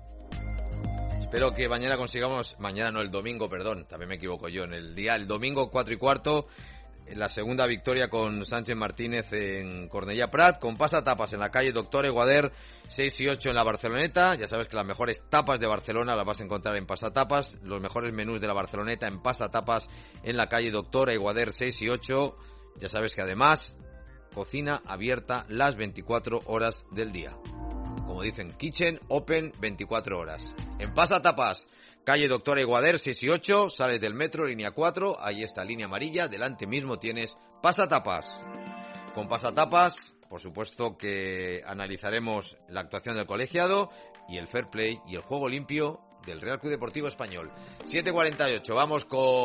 Espero que mañana consigamos, mañana no, el domingo, perdón, también me equivoco yo, en el día, el domingo cuatro y cuarto, la segunda victoria con Sánchez Martínez en Cornellà Prat, con pasatapas en la calle Doctor Aiguader seis y ocho en la Barceloneta. Ya sabes que las mejores tapas de Barcelona las vas a encontrar en pasatapas, los mejores menús de la Barceloneta en pasatapas en la calle Doctor Aiguader seis y ocho. Ya sabes que además cocina abierta las veinticuatro horas del día. Como dicen, kitchen open veinticuatro horas. En pasatapas, calle Doctor Aiguader seis y ocho, sales del metro, línea cuatro, ahí está línea amarilla, delante mismo tienes pasatapas. Con pasatapas, por supuesto que analizaremos la actuación del colegiado y el fair play y el juego limpio del Real Club Deportivo Español. siete cuarenta y ocho, vamos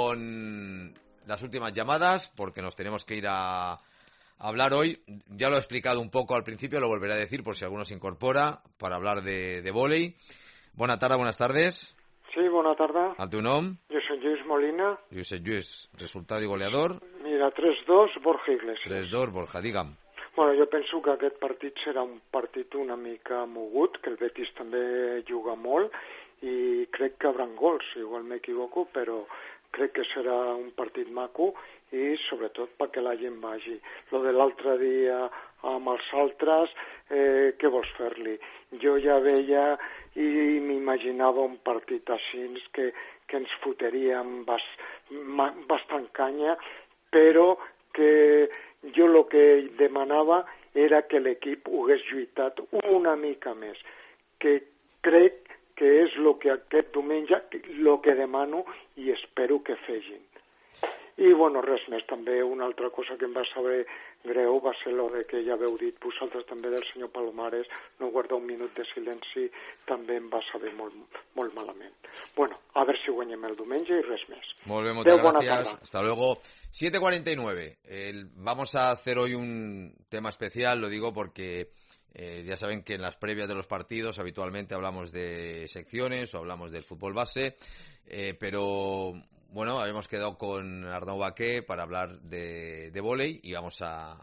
con las últimas llamadas porque nos tenemos que ir a hablar hoy. Ya lo he explicado un poco al principio, lo volveré a decir por si alguno se incorpora para hablar de, de vóley. Buenas tardes, buenas tardes. Sí, bona tarda. El teu nom? Jo soc Lluís Molina. Lluís Lluís, resultado i goleador? Mira, tres dos, Borja Iglesias. tres dos, Borja, digue'm. Bueno, jo penso que aquest partit serà un partit una mica mogut, que el Betis també juga molt, i crec que hauran gols, igual m'equivoco, però crec que serà un partit maco i sobretot perquè la gent vagi. Lo de l'altre dia amb els altres, eh, què vols fer-li? Jo ja veia i m'imaginava un partit així que, que ens fotríem bas, ma, bastant canya, però que jo el que demanava era que l'equip ho hagués lluitat una mica més, que crec que és el que aquest diumenge el que demano i espero que fegin. I, bueno, res més. També una altra cosa que em va saber greu va ser el que ja haveu dit vosaltres també del senyor Palomares, no guardar un minut de silenci, també em va saber molt, molt malament. Bueno, a veure si guanyem el diumenge i res més. Molt bé, moltes gràcies. Hasta luego. siete cuarenta y nueve. El, vamos a hacer hoy un tema especial, lo digo porque eh, ya saben que en las previas de los partidos habitualmente hablamos de secciones o hablamos del fútbol base, eh, pero... Bueno, habíamos quedado con Arnau Baqué para hablar de, de vóley y vamos a,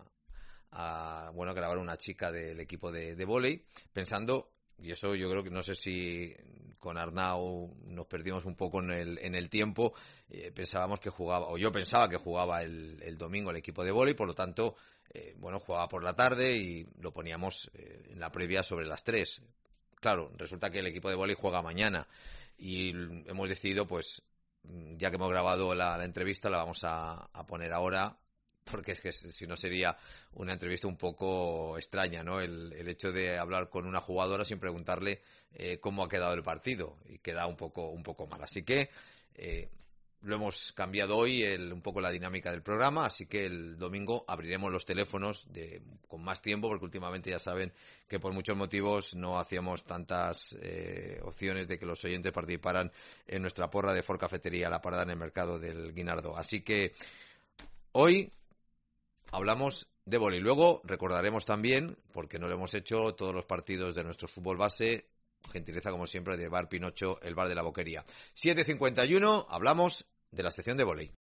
a bueno, grabar una chica del equipo de, de vóley, pensando, y eso yo creo que no sé si con Arnau nos perdimos un poco en el, en el tiempo. Eh, pensábamos que jugaba, o yo pensaba que jugaba el, el domingo el equipo de vóley, por lo tanto, eh, bueno, jugaba por la tarde y lo poníamos eh, en la previa sobre las tres. Claro, resulta que el equipo de vóley juega mañana y hemos decidido, pues, ya que hemos grabado la, la entrevista, la vamos a, a poner ahora, porque es que si no sería una entrevista un poco extraña, ¿no? El, el hecho de hablar con una jugadora sin preguntarle eh, cómo ha quedado el partido, y queda un poco un poco mal. Así que eh, lo hemos cambiado hoy, el, un poco la dinámica del programa, así que el domingo abriremos los teléfonos de, con más tiempo, porque últimamente ya saben que por muchos motivos no hacíamos tantas eh, opciones de que los oyentes participaran en nuestra porra de Ford Cafetería, la parada en el mercado del Guinardó. Así que hoy hablamos de vóley. Luego recordaremos también, porque no lo hemos hecho, todos los partidos de nuestro fútbol base, gentileza como siempre de Bar Pinocho, el bar de la Boquería. siete cincuenta y uno, hablamos de la sección de vóley.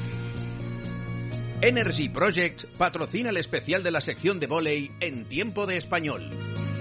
Energy Project patrocina el especial de la sección de vóley en Tiempo de Español.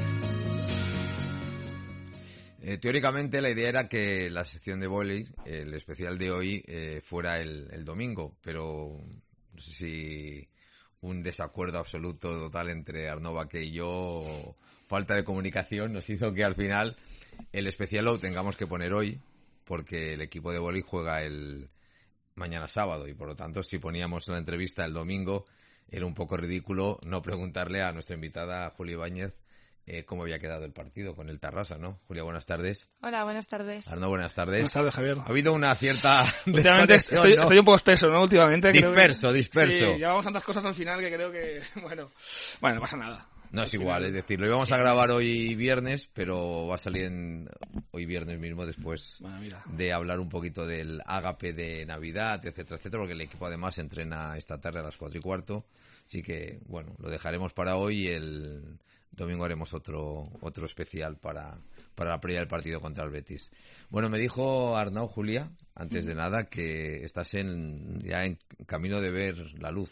Eh, teóricamente la idea era que la sección de vóley, el especial de hoy, eh, fuera el, el domingo, pero no sé si un desacuerdo absoluto total entre Arnau Baqué y yo, o falta de comunicación, nos hizo que al final el especial lo tengamos que poner hoy, porque el equipo de vóley juega el mañana sábado, y por lo tanto si poníamos la entrevista el domingo era un poco ridículo no preguntarle a nuestra invitada Julia Ibáñez eh, cómo había quedado el partido con el Tarrasa, ¿no? Julia, buenas tardes. Hola, buenas tardes. Arnau, buenas tardes. Buenas tardes, Javier. Ha habido una cierta... Últimamente estoy, ¿no? estoy un poco espeso, ¿no? Últimamente. Disperso, creo que... disperso. Sí, llevamos tantas cosas al final que creo que, bueno, bueno, no pasa nada. No es igual, es decir, lo íbamos a grabar hoy viernes, pero va a salir en hoy viernes mismo después bueno, mira. de hablar un poquito del ágape de Navidad, etcétera, etcétera, porque el equipo además entrena esta tarde a las cuatro y cuarto, así que, bueno, lo dejaremos para hoy y el domingo haremos otro otro especial para, para la previa del partido contra el Betis. Bueno, me dijo Arnau, Julia, antes de nada, que estás en ya en camino de ver la luz.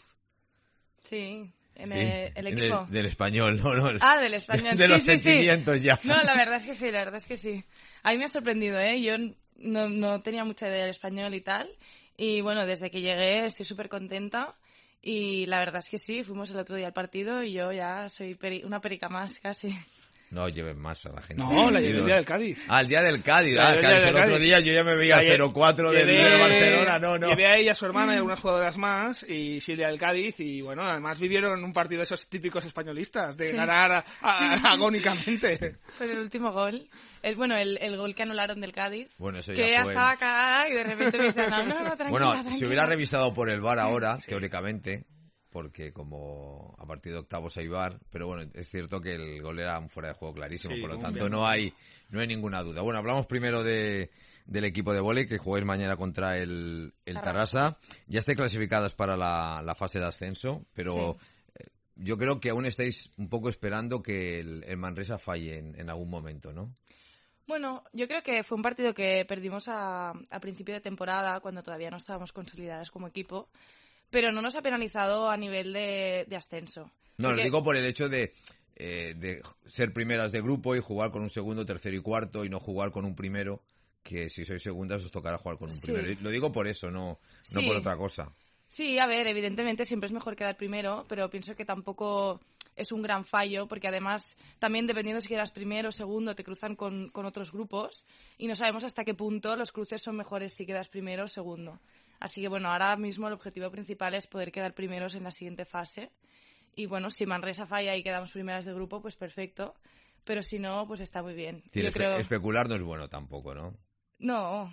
Sí. En sí, el, el equipo. El, del español, no, no. Ah, del español. De sí, los sí, sentimientos sí. ya. No, la verdad es que sí, la verdad es que sí. A mí me ha sorprendido, ¿eh? Yo no, no tenía mucha idea del español y tal. Y bueno, desde que llegué estoy súper contenta. Y la verdad es que sí, fuimos el otro día al partido y yo ya soy peri- una perica más casi. No lleven más a la gente. No, la, el día del Cádiz. Ah, el día del Cádiz. La, Ah, el, Cádiz. Día el del otro Cádiz. día yo ya me veía cero cuatro del, llevé, del Barcelona. No, no. Llevé a ella, a su hermana y algunas jugadoras más. Y sí, el día del Cádiz. Y bueno, además vivieron un partido de esos típicos españolistas, de sí. ganar a, a, agónicamente. Con el último gol. El, bueno, el, el gol que anularon del Cádiz. Bueno, eso que ya ella fue... estaba cagada y de repente me dicen, no, no, no, tranquila, Bueno, tranquila. si hubiera revisado por el V A R ahora, sí. teóricamente... porque como a partir de octavos hay V A R, pero bueno, es cierto que el gol era un fuera de juego clarísimo, sí, por lo tanto no hay no hay ninguna duda. Bueno, hablamos primero de del equipo de vóley que jugáis mañana contra el, el Tarrasa. Ya estáis clasificadas para la, la fase de ascenso, pero sí. yo creo que aún estáis un poco esperando que el, el Manresa falle en, en algún momento, ¿no? Bueno, yo creo que fue un partido que perdimos a, a principio de temporada, cuando todavía no estábamos consolidadas como equipo, pero no nos ha penalizado a nivel de, de ascenso. No, Porque... lo digo por el hecho de, eh, de ser primeras de grupo y jugar con un segundo, tercero y cuarto y no jugar con un primero, que si sois segundas os tocará jugar con un sí. primero. Lo digo por eso, no, sí. no por otra cosa. Sí, a ver, evidentemente siempre es mejor quedar primero, pero pienso que tampoco es un gran fallo, porque además también dependiendo si quedas primero o segundo te cruzan con, con otros grupos y no sabemos hasta qué punto los cruces son mejores si quedas primero o segundo. Así que bueno, ahora mismo el objetivo principal es poder quedar primeros en la siguiente fase. Y bueno, si Manresa falla y quedamos primeras de grupo, pues perfecto. Pero si no, pues está muy bien. Sí, Yo espe- creo... Especular no es bueno tampoco, ¿no? No.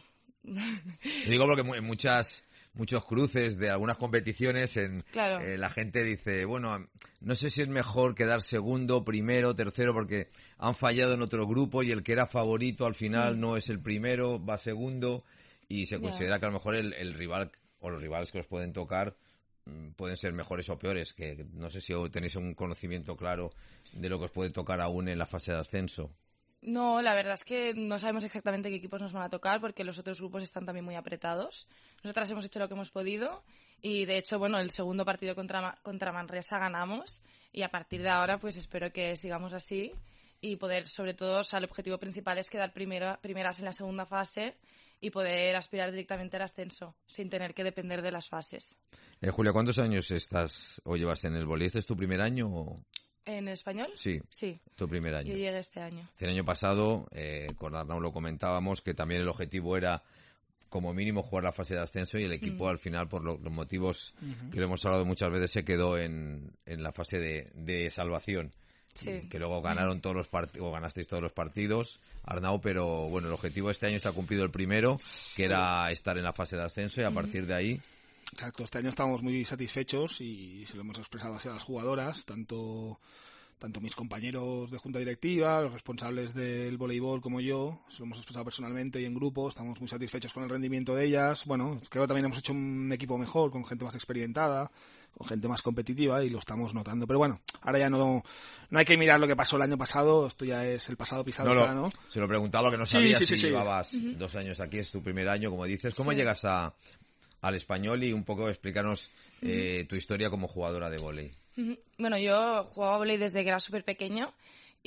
Digo porque en muchas... muchos cruces de algunas competiciones en claro. eh, la gente dice, bueno, no sé si es mejor quedar segundo, primero, tercero, porque han fallado en otro grupo y el que era favorito al final mm. no es el primero, va segundo y se considera yeah. que a lo mejor el, el rival o los rivales que os pueden tocar mm, pueden ser mejores o peores, que no sé si tenéis un conocimiento claro de lo que os puede tocar aún en la fase de ascenso. No, la verdad es que no sabemos exactamente qué equipos nos van a tocar porque los otros grupos están también muy apretados. Nosotras hemos hecho lo que hemos podido y, de hecho, bueno, el segundo partido contra, contra Manresa ganamos y a partir de ahora pues espero que sigamos así y poder, sobre todo, o sea, el objetivo principal es quedar primero, primeras en la segunda fase y poder aspirar directamente al ascenso, sin tener que depender de las fases. Eh, Julia, ¿cuántos años estás o llevas en el vóley? ¿Este es tu primer año o...? ¿En español? Sí, sí, tu primer año. Yo llegué este año. El año pasado, eh, con Arnau lo comentábamos, que también el objetivo era como mínimo jugar la fase de ascenso y el equipo mm. al final, por lo, los motivos uh-huh. que lo hemos hablado muchas veces, se quedó en, en la fase de, de salvación. Sí. Que luego ganaron todos los partidos, o ganasteis todos los partidos, Arnau, pero bueno, el objetivo este año se ha cumplido el primero, que era estar en la fase de ascenso y a uh-huh. partir de ahí... Exacto, este año estamos muy satisfechos y se lo hemos expresado así a las jugadoras, tanto... tanto mis compañeros de junta directiva, los responsables del voleibol como yo, se lo hemos expresado personalmente y en grupo, estamos muy satisfechos con el rendimiento de ellas. Bueno, creo que también hemos hecho un equipo mejor, con gente más experimentada, con gente más competitiva y lo estamos notando. Pero bueno, ahora ya no no hay que mirar lo que pasó el año pasado, esto ya es el pasado pisado, no, ¿no? ¿no? Se lo preguntaba, lo que no sabía, sí, sí, si sí, llevabas sí. Uh-huh. dos años aquí, es tu primer año, como dices. ¿Cómo sí. llegas a al Español y un poco explícanos uh-huh. eh, tu historia como jugadora de vóley? Bueno, yo jugaba vóley desde que era súper pequeño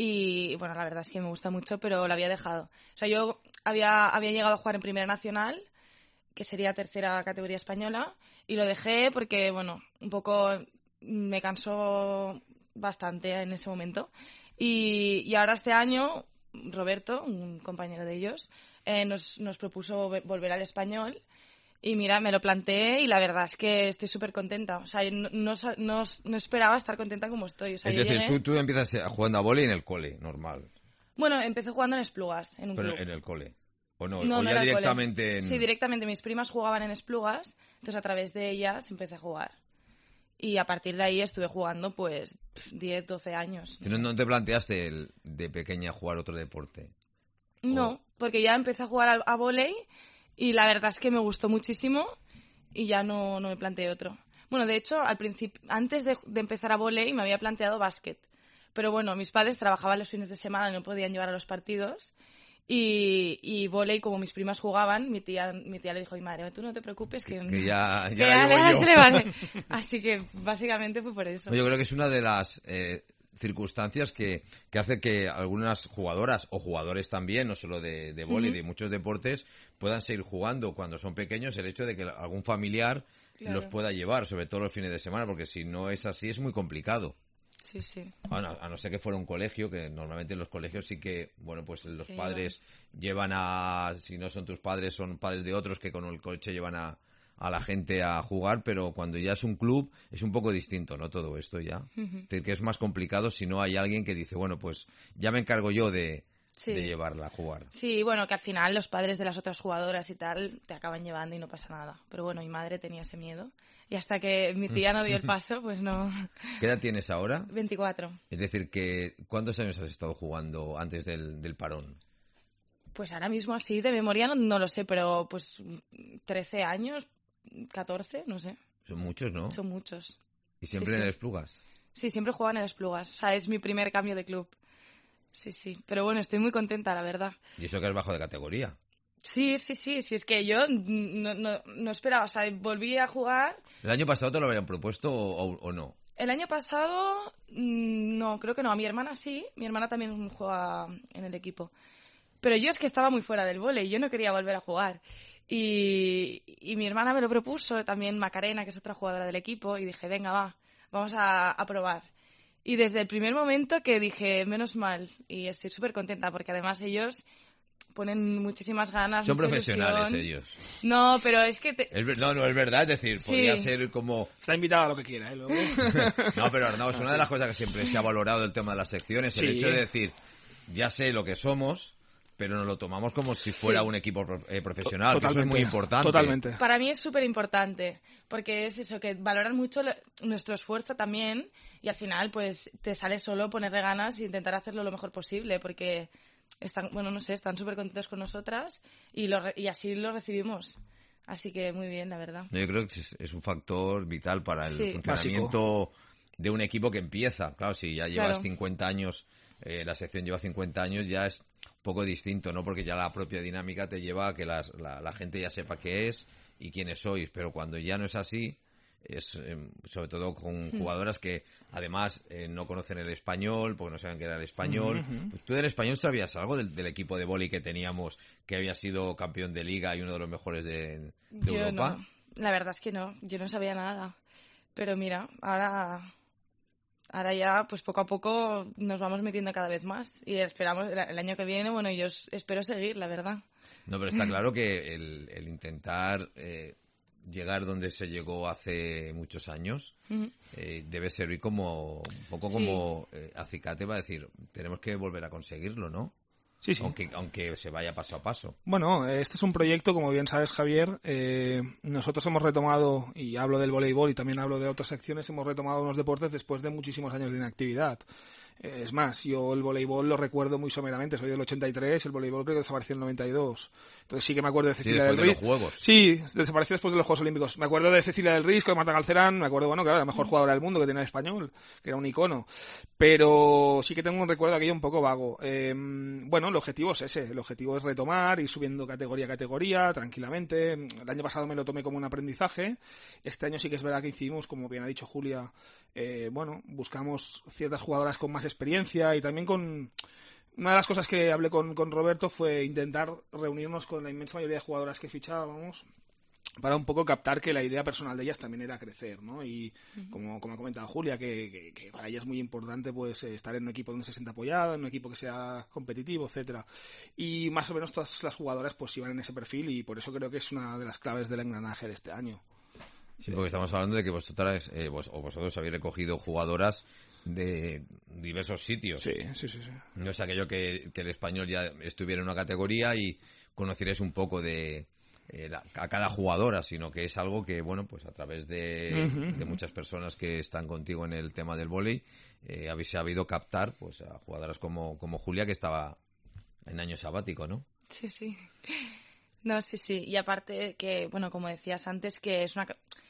y, bueno, la verdad es que me gusta mucho, pero lo había dejado. O sea, yo había, había llegado a jugar en Primera Nacional, que sería tercera categoría española, y lo dejé porque, bueno, un poco me cansó bastante en ese momento. Y, y ahora este año, Roberto, un compañero de ellos, eh, nos, nos propuso volver al Español. Y mira, me lo planteé y la verdad es que estoy súper contenta. O sea, no, no, no, no esperaba estar contenta como estoy. O sea, es decir, llegué... tú, tú empiezas jugando a vóley en el cole, normal. Bueno, empecé jugando en Esplugas, en un Pero club. en el cole. ¿O no? No, ¿O no ya era directamente en... en...? Sí, directamente. Mis primas jugaban en Esplugas, entonces a través de ellas empecé a jugar. Y a partir de ahí estuve jugando, pues, diez, doce años. ¿No, no te planteaste el, de pequeña jugar otro deporte? No, ¿O? Porque ya empecé a jugar a, a vóley y la verdad es que me gustó muchísimo y ya no, no me planteé otro. Bueno, de hecho, al principio, antes de, de empezar a vóley me había planteado básquet. Pero bueno, mis padres trabajaban los fines de semana y no podían llevar a los partidos. Y, y vóley, como mis primas jugaban, mi tía, mi tía le dijo, ay madre, tú no te preocupes que, que ya, ya, que ya llevo le yo. Vale. Así que básicamente fue por eso. Yo creo que es una de las eh, circunstancias que, que hace que algunas jugadoras o jugadores también, no solo de, de vóley, uh-huh. de muchos deportes, puedan seguir jugando cuando son pequeños, el hecho de que algún familiar claro. los pueda llevar, sobre todo los fines de semana, porque si no es así es muy complicado. Sí, sí. A no, a no ser que fuera un colegio, que normalmente en los colegios sí que, bueno, pues los sí, padres llevan a, si no son tus padres, son padres de otros que con el coche llevan a, a la gente a jugar, pero cuando ya es un club es un poco distinto, ¿no? Todo esto ya. Uh-huh. Es decir, que es más complicado si no hay alguien que dice, bueno, pues ya me encargo yo de, sí. de llevarla a jugar. Sí, bueno, que al final los padres de las otras jugadoras y tal te acaban llevando y no pasa nada. Pero bueno, mi madre tenía ese miedo. Y hasta que mi tía no dio el paso, pues no. ¿Qué edad tienes ahora? veinticuatro. Es decir, que ¿cuántos años has estado jugando antes del, del parón? Pues ahora mismo así, de memoria no, no lo sé, pero pues trece años, catorce, no sé. Son muchos, ¿no? Son muchos. ¿Y siempre sí, en sí. el Esplugas? Sí, siempre juego en el Esplugas. O sea, es mi primer cambio de club. Sí, sí. Pero bueno, estoy muy contenta, la verdad. ¿Y eso que es bajo de categoría? Sí, sí, sí, sí, es que yo no, no, no esperaba, o sea, volví a jugar. ¿El año pasado te lo habían propuesto o, o, o no? El año pasado, no, creo que no, a mi hermana sí, mi hermana también juega en el equipo. Pero yo es que estaba muy fuera del vóley, yo no quería volver a jugar. Y, y mi hermana me lo propuso, también Macarena, que es otra jugadora del equipo, y dije, venga, va, vamos a, a probar. Y desde el primer momento que dije, menos mal, y estoy súper contenta, porque además ellos ponen muchísimas ganas. Son mucha profesionales ilusión. ellos. No, pero es que... Te... Es ver... No, no, es verdad, es decir, sí. podría ser como... Está invitada a lo que quiera, ¿eh? Luego... No, pero Arnau, es una de las cosas que siempre se ha valorado el tema de las secciones, el sí. hecho de decir, ya sé lo que somos, pero nos lo tomamos como si fuera sí. un equipo eh, profesional, que eso es muy importante. Totalmente. Para mí es súper importante, porque es eso, que valoran mucho lo, nuestro esfuerzo también, y al final pues te sale solo ponerle ganas e intentar hacerlo lo mejor posible, porque... Están, bueno, no sé, están súper contentos con nosotras y, lo, y así lo recibimos. Así que muy bien, la verdad. Yo creo que es, es un factor vital para el sí. funcionamiento Básico. De un equipo que empieza. Claro, si ya llevas claro. cincuenta años, eh, la sección lleva cincuenta años, ya es un poco distinto, ¿no? Porque ya la propia dinámica te lleva a que las, la, la gente ya sepa qué es y quiénes sois. Pero cuando ya no es así, es eh, sobre todo con jugadoras que además eh, no conocen el español, porque no saben que era el español. Uh-huh. Pues, ¿tú del español sabías algo del, del equipo de vóley que teníamos, que había sido campeón de liga y uno de los mejores de, de yo Europa? No. La verdad es que no, yo no sabía nada. Pero mira, ahora, ahora ya, pues poco a poco nos vamos metiendo cada vez más. Y esperamos, el, el año que viene, bueno, yo espero seguir, la verdad. No, pero está claro que el, el intentar eh, llegar donde se llegó hace muchos años uh-huh. eh, debe servir como un poco sí. como eh, acicate para decir, tenemos que volver a conseguirlo, ¿no? Sí, sí. Aunque, aunque se vaya paso a paso. Bueno, este es un proyecto, como bien sabes, Javier. Eh, nosotros hemos retomado, y hablo del voleibol y también hablo de otras secciones, hemos retomado unos deportes después de muchísimos años de inactividad. Eh, es más, yo el voleibol lo recuerdo muy someramente. Soy del ochenta y tres, el voleibol creo que desapareció en el noventa y dos. Entonces sí que me acuerdo de Cecilia sí, del Riz. De los Juegos. Sí, desapareció después de los Juegos Olímpicos. Me acuerdo de Cecilia del Risco, de Marta Galcerán. Me acuerdo, bueno, que era la mejor jugadora del mundo que tenía el español, que era un icono. Pero sí que tengo un recuerdo aquello un poco vago. Eh, bueno, el objetivo es ese. El objetivo es retomar, ir subiendo categoría a categoría, tranquilamente. El año pasado me lo tomé como un aprendizaje. Este año sí que es verdad que hicimos, como bien ha dicho Julia, eh, bueno, buscamos ciertas jugadoras con más experiencia y también con... Una de las cosas que hablé con, con Roberto fue intentar reunirnos con la inmensa mayoría de jugadoras que fichábamos para un poco captar que la idea personal de ellas también era crecer, ¿no? Y uh-huh. como, como ha comentado Julia, que, que, que para ella es muy importante pues estar en un equipo donde se sienta apoyada, en un equipo que sea competitivo, etcétera. Y más o menos todas las jugadoras pues iban en ese perfil y por eso creo que es una de las claves del engranaje de este año. Sí, porque estamos hablando de que vosotras, eh, vos, o vosotros habéis recogido jugadoras de diversos sitios. Sí, sí, sí. sí. No es aquello que, que el español ya estuviera en una categoría y conocierais un poco de eh, la, a cada jugadora, sino que es algo que, bueno, pues a través de, uh-huh. de muchas personas que están contigo en el tema del vóley, eh, habéis sabido captar pues a jugadoras como, como Julia, que estaba en año sabático, ¿no? Sí, sí. No, sí, sí. Y aparte que, bueno, como decías antes, que es una...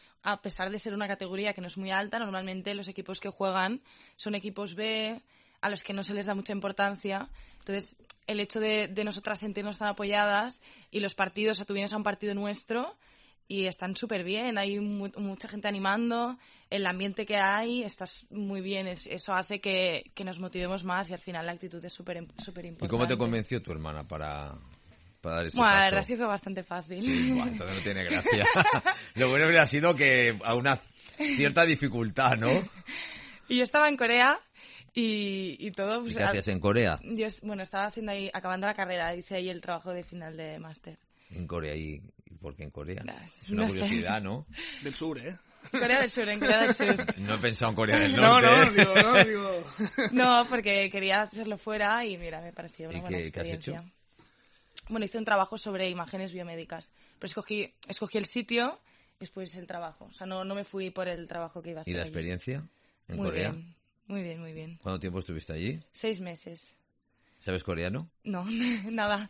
A pesar de ser una categoría que no es muy alta, normalmente los equipos que juegan son equipos B, a los que no se les da mucha importancia. Entonces, el hecho de, de nosotras sentirnos tan apoyadas y los partidos, o sea, tú vienes a un partido nuestro y están súper bien, hay mu- mucha gente animando, el ambiente que hay, estás muy bien, es, eso hace que, que nos motivemos más y al final la actitud es súper súper importante. ¿Y cómo te convenció tu hermana para...? Para dar ese bueno, paso? La verdad sí fue bastante fácil. Sí, bueno, entonces no tiene gracia. Lo bueno hubiera sido que a una cierta dificultad, ¿no? Y yo estaba en Corea y, y todo... Pues, ¿Y qué hacías en Corea? Yo, bueno, estaba haciendo ahí, acabando la carrera, hice ahí el trabajo de final de máster. En Corea, ¿y por qué en Corea? No, es una no curiosidad, sé. ¿no? Del sur, ¿eh? Corea del Sur, en Corea del Sur. No he pensado en Corea del Norte. No, no, digo, no, digo... No, porque quería hacerlo fuera y mira, me pareció una ¿Y buena qué, experiencia. qué has hecho? Bueno, hice un trabajo sobre imágenes biomédicas, pero escogí, escogí el sitio y después el trabajo. O sea, no, no me fui por el trabajo que iba a hacer. ¿Y la allí. experiencia en muy Corea? Bien, muy bien, muy bien. ¿Cuánto tiempo estuviste allí? Seis meses. ¿Sabes coreano? No, nada.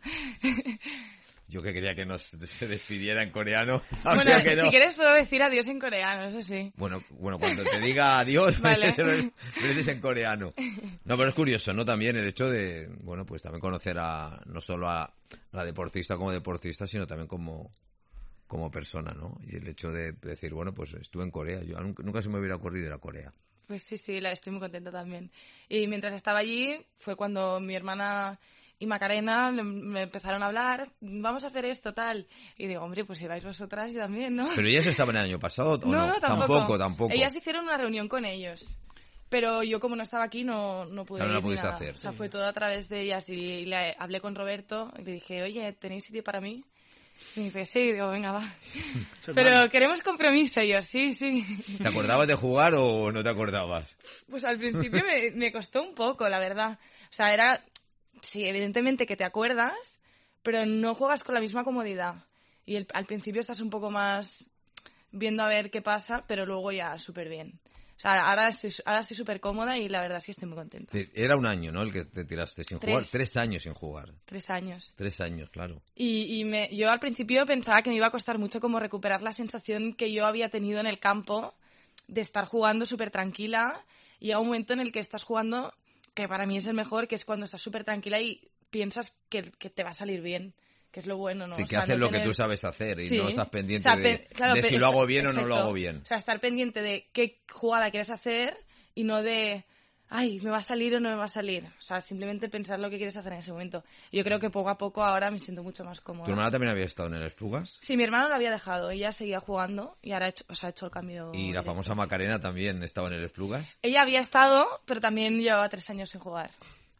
Yo que quería que nos se despidiera en coreano. Bueno, que no. Si quieres puedo decir adiós en coreano, eso sí. Bueno, bueno, cuando te diga adiós, Vale. me dices en coreano. No, pero es curioso, ¿no? También el hecho de, bueno, pues también conocer a no solo a la deportista como deportista, sino también como como persona, ¿no? Y el hecho de decir, bueno, pues estuve en Corea. Yo nunca, nunca se me hubiera ocurrido ir a Corea. Pues sí, sí, la, estoy muy contenta también. Y mientras estaba allí fue cuando mi hermana y Macarena me empezaron a hablar, vamos a hacer esto, tal. Y digo, hombre, pues si vais vosotras, yo también, ¿no? ¿Pero ellas estaban el año pasado o no? No, no, tampoco. Tampoco, tampoco. Ellas hicieron una reunión con ellos. Pero yo, como no estaba aquí, no, no pude Claro, ir no pudiste nada. hacer. O sea, fue todo a través de ellas. Y le hablé con Roberto y le dije, oye, ¿tenéis sitio para mí? Y me dice, sí, digo, venga, va. Pero queremos compromiso. Y yo, sí, sí. ¿Te acordabas de jugar o no te acordabas? Pues al principio me, me costó un poco, la verdad. O sea, era... Sí, evidentemente que te acuerdas, pero no juegas con la misma comodidad. Y el, al principio estás un poco más viendo a ver qué pasa, pero luego ya súper bien. O sea, ahora estoy ahora estoy súper cómoda y la verdad es que estoy muy contenta. Era un año, ¿no? El que te tiraste sin Tres. jugar. Tres años sin jugar. Tres años. Tres años, claro. Y, y me, yo al principio pensaba que me iba a costar mucho como recuperar la sensación que yo había tenido en el campo de estar jugando súper tranquila. Y llega un momento en el que estás jugando, que para mí es el mejor, que es cuando estás súper tranquila y piensas que, que te va a salir bien. que es lo bueno, ¿no? Sí, o que sea, haces no lo tener... que tú sabes hacer y sí. no estás pendiente o sea, de, pe... claro, de pe... si lo hago bien Exacto. o no lo hago bien. O sea, estar pendiente de qué jugada quieres hacer y no de, ay, ¿me va a salir o no me va a salir? O sea, simplemente pensar lo que quieres hacer en ese momento. Yo creo que poco a poco ahora me siento mucho más cómoda. ¿Tu hermana también había estado en el Esplugas? Sí, mi hermana lo había dejado, ella seguía jugando y ahora ha hecho, o sea, ha hecho el cambio. Y la directo. famosa Macarena también estaba en el Esplugas. Ella había estado, pero también llevaba tres años sin jugar.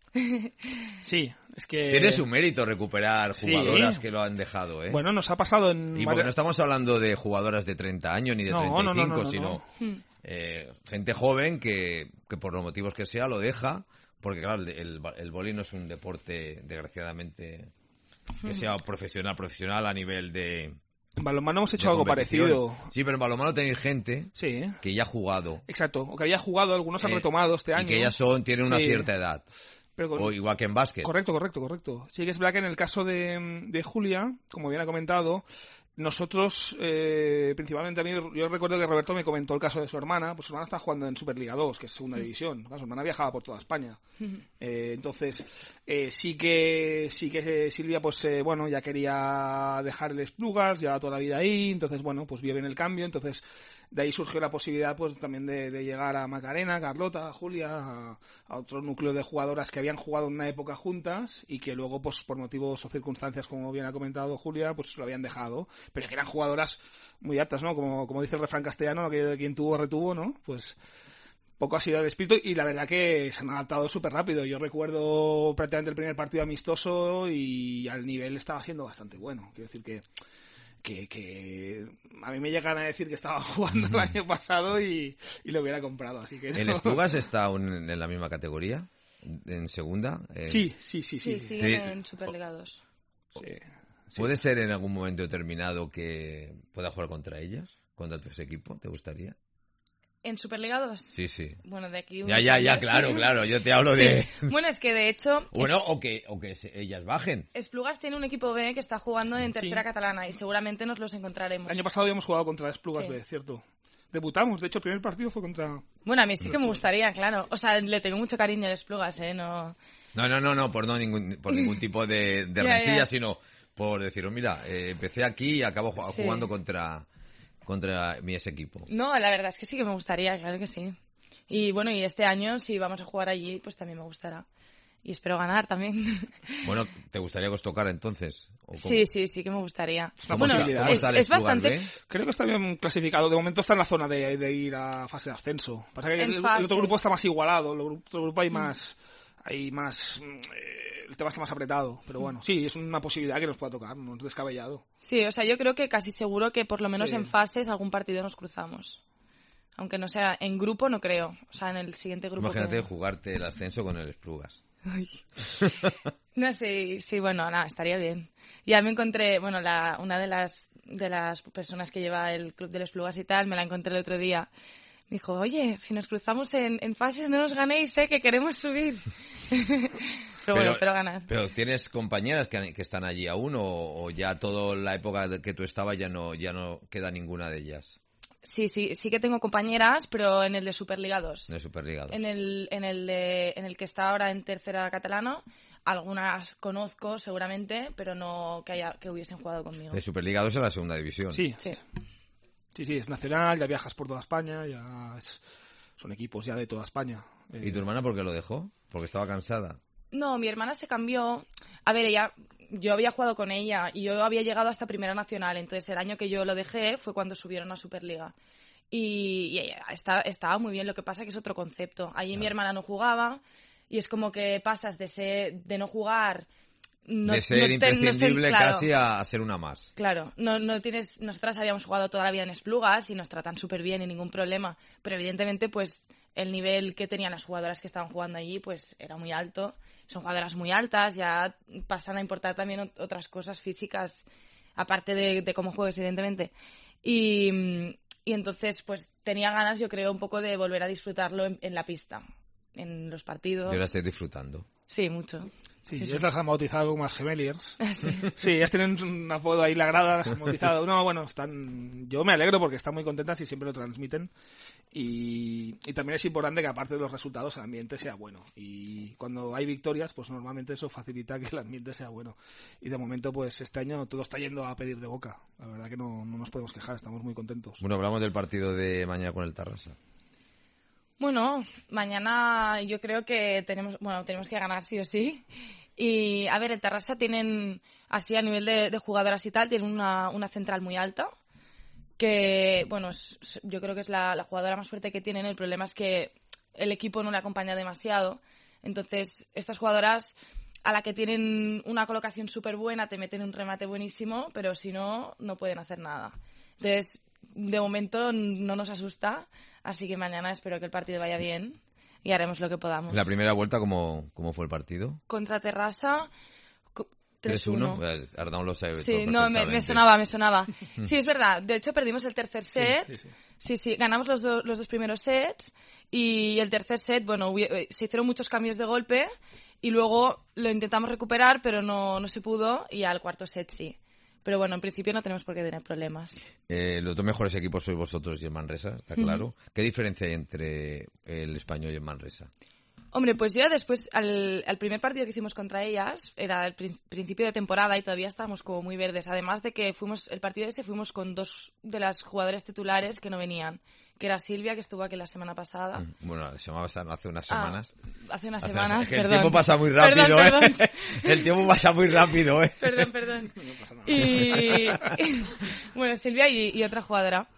Sí, es que... Tiene su mérito recuperar jugadoras sí. que lo han dejado, ¿eh? Bueno, nos ha pasado en... Y porque no estamos hablando de jugadoras de treinta años ni de no, treinta y cinco, no, no, no, no, sino no. Eh, gente joven que, que por los motivos que sea lo deja, porque claro, el, el, el vóley no es un deporte, desgraciadamente, que sea profesional, profesional a nivel de... En balonmano hemos hecho algo parecido. Sí, pero en balonmano tenéis gente sí. que ya ha jugado. Exacto, o que había jugado, algunos han eh, retomado este año. Y que ya son, tienen una sí. cierta edad. Pero con... O igual que en básquet. Correcto, correcto, correcto. Sí que es verdad que en el caso de, de Julia, como bien ha comentado, nosotros, eh, principalmente a mí, yo recuerdo que Roberto me comentó el caso de su hermana, pues su hermana está jugando en Superliga dos, que es segunda división. Su hermana viajaba por toda España. Eh, entonces, eh, sí que sí que Silvia, pues eh, bueno, ya quería dejar el Esplugas, llevaba toda la vida ahí, entonces bueno, pues vio bien el cambio, entonces de ahí surgió la posibilidad pues también de, de llegar a Macarena, Carlota, Julia, a, a otro núcleo de jugadoras que habían jugado en una época juntas y que luego pues por motivos o circunstancias, como bien ha comentado Julia, pues lo habían dejado, pero que eran jugadoras muy aptas, ¿no? Como, como dice el refrán castellano, que quien tuvo retuvo, ¿no? Pues poco ha sido el espíritu y la verdad que se han adaptado súper rápido. Yo recuerdo prácticamente el primer partido amistoso y al nivel estaba siendo bastante bueno. Quiero decir que Que, que a mí me llegan a decir que estaba jugando el año pasado y, y lo hubiera comprado, así que no. ¿El Esplugas está un, en la misma categoría? ¿En segunda? Eh, sí, sí, sí, sí. Sí, sí, sí. En Superliga dos. Sí, sí. ¿Puede ser en algún momento determinado que pueda jugar contra ellas? ¿Contra tu equipo? ¿Te gustaría? ¿En Superliga dos? Sí, sí. Bueno, de aquí... Ya, ya, ya, claro, claro. Yo te hablo sí. de... Bueno, es que de hecho... Bueno, o que, o que ellas bajen. Esplugas tiene un equipo B que está jugando en tercera sí. catalana y seguramente nos los encontraremos. El año pasado habíamos jugado contra Esplugas sí. B, cierto. Debutamos, de hecho el primer partido fue contra... Bueno, a mí sí que me gustaría, claro. O sea, le tengo mucho cariño a Esplugas, ¿eh? No, no, no, no, no por, no ningún, por ningún tipo de, de yeah, rencilla, yeah. sino por decir, oh, mira, eh, empecé aquí y acabo sí. jugando contra... contra mi ese equipo. No, la verdad es que sí que me gustaría, claro que sí. Y bueno, y este año si vamos a jugar allí, pues también me gustará. Y espero ganar también. Bueno, ¿te gustaría que os tocara entonces? ¿O sí, sí, sí que me gustaría. Es una bueno, es, es bastante... B? Creo que está bien clasificado. De momento está en la zona de, de ir a fase de ascenso. Pasa que el, el otro grupo está más igualado. El otro grupo hay más... Hay más... Eh, el tema está más apretado, pero bueno, sí, es una posibilidad que nos pueda tocar, no es descabellado. Sí, o sea, yo creo que casi seguro que por lo menos sí. en fases algún partido nos cruzamos. Aunque no sea en grupo, no creo. O sea, en el siguiente grupo... Imagínate que... jugarte el ascenso con el Esplugas. Ay. No sé, sí, bueno, nada, estaría bien. Ya me encontré, bueno, la, una de las, de las personas que lleva el club del Esplugas y tal, me la encontré el otro día. Me dijo, oye, si nos cruzamos en, en fases no nos ganéis, ¿eh? Que queremos subir. pero, pero bueno, espero ganar. ¿Pero tienes compañeras que, que están allí aún o, o ya toda la época de que tú estabas ya no, ya no queda ninguna de ellas? Sí, sí, sí que tengo compañeras, pero en el de Superliga dos. En el Superliga dos. En el, en el, de, en el que está ahora en tercera catalana, algunas conozco seguramente, pero no que, haya, que hubiesen jugado conmigo. De Superliga dos en la segunda división. Sí. Sí. Sí, sí, es nacional, ya viajas por toda España, ya es, son equipos ya de toda España. Eh... ¿Y tu hermana por qué lo dejó? ¿Porque estaba cansada? No, mi hermana se cambió. A ver, ella, yo había jugado con ella y yo había llegado hasta Primera Nacional, entonces el año que yo lo dejé fue cuando subieron a Superliga. Y, y ella estaba, estaba muy bien, lo que pasa que es otro concepto. Allí claro. Mi hermana no jugaba y es como que pasas de, ser, de no jugar... No, de ser no imprescindible no ser, claro, casi a, a ser una más. Claro, no, no tienes, nosotras habíamos jugado toda la vida en Esplugas y nos tratan súper bien y ningún problema, pero evidentemente pues el nivel que tenían las jugadoras que estaban jugando allí pues era muy alto, son jugadoras muy altas, ya pasan a importar también otras cosas físicas, aparte de, de cómo juegues evidentemente, y, y entonces pues tenía ganas yo creo un poco de volver a disfrutarlo en, en la pista, en los partidos. Yo la estoy disfrutando. Sí, mucho. Sí, ellas las han bautizado como las Gemeliers. Sí. Sí, ellas tienen un apodo ahí, la grada, las han bautizado. No, bueno, están... yo me alegro porque están muy contentas y siempre lo transmiten. Y, y también es importante que aparte de los resultados el ambiente sea bueno. Y cuando hay victorias, pues normalmente eso facilita que el ambiente sea bueno. Y de momento, pues este año todo está yendo a pedir de boca. La verdad que no, no nos podemos quejar, estamos muy contentos. Bueno, hablamos del partido de mañana con el Tarrasa. Bueno, mañana yo creo que tenemos, bueno, tenemos que ganar sí o sí. Y, a ver, el Tarrasa tienen, así a nivel de, de jugadoras y tal, tienen una, una central muy alta, que, bueno, es, yo creo que es la, la jugadora más fuerte que tienen. El problema es que el equipo no le acompaña demasiado. Entonces, estas jugadoras, a la que tienen una colocación súper buena, te meten un remate buenísimo, pero si no, no pueden hacer nada. Entonces, de momento no nos asusta, así que mañana espero que el partido vaya bien y haremos lo que podamos. La primera vuelta, ¿cómo, cómo fue el partido? Contra Terrassa, tres uno. Ardón lo sabe. Sí, no, me, me sonaba, me sonaba. Sí, es verdad. De hecho, perdimos el tercer set. Sí, sí, sí. sí, sí ganamos los, do, los dos primeros sets y el tercer set, bueno, se hicieron muchos cambios de golpe y luego lo intentamos recuperar, pero no, no se pudo, y al cuarto set sí. Pero bueno, en principio no tenemos por qué tener problemas. Eh, los dos mejores equipos sois vosotros y el Manresa, está claro. Uh-huh. ¿Qué diferencia hay entre el Español y el Manresa? Hombre, pues yo después, al, al primer partido que hicimos contra ellas, era el prin- principio de temporada y todavía estábamos como muy verdes. Además de que fuimos el partido ese fuimos con dos de las jugadoras titulares que no venían, que era Silvia, que estuvo aquí la semana pasada. Bueno, la semana pasada, hace unas semanas. Ah, hace unas semanas, es que perdón. El tiempo pasa muy rápido, perdón, ¿eh? Perdón. El tiempo pasa muy rápido, ¿eh? Perdón, perdón. No pasa nada. Y, y bueno, Silvia y, y otra jugadora.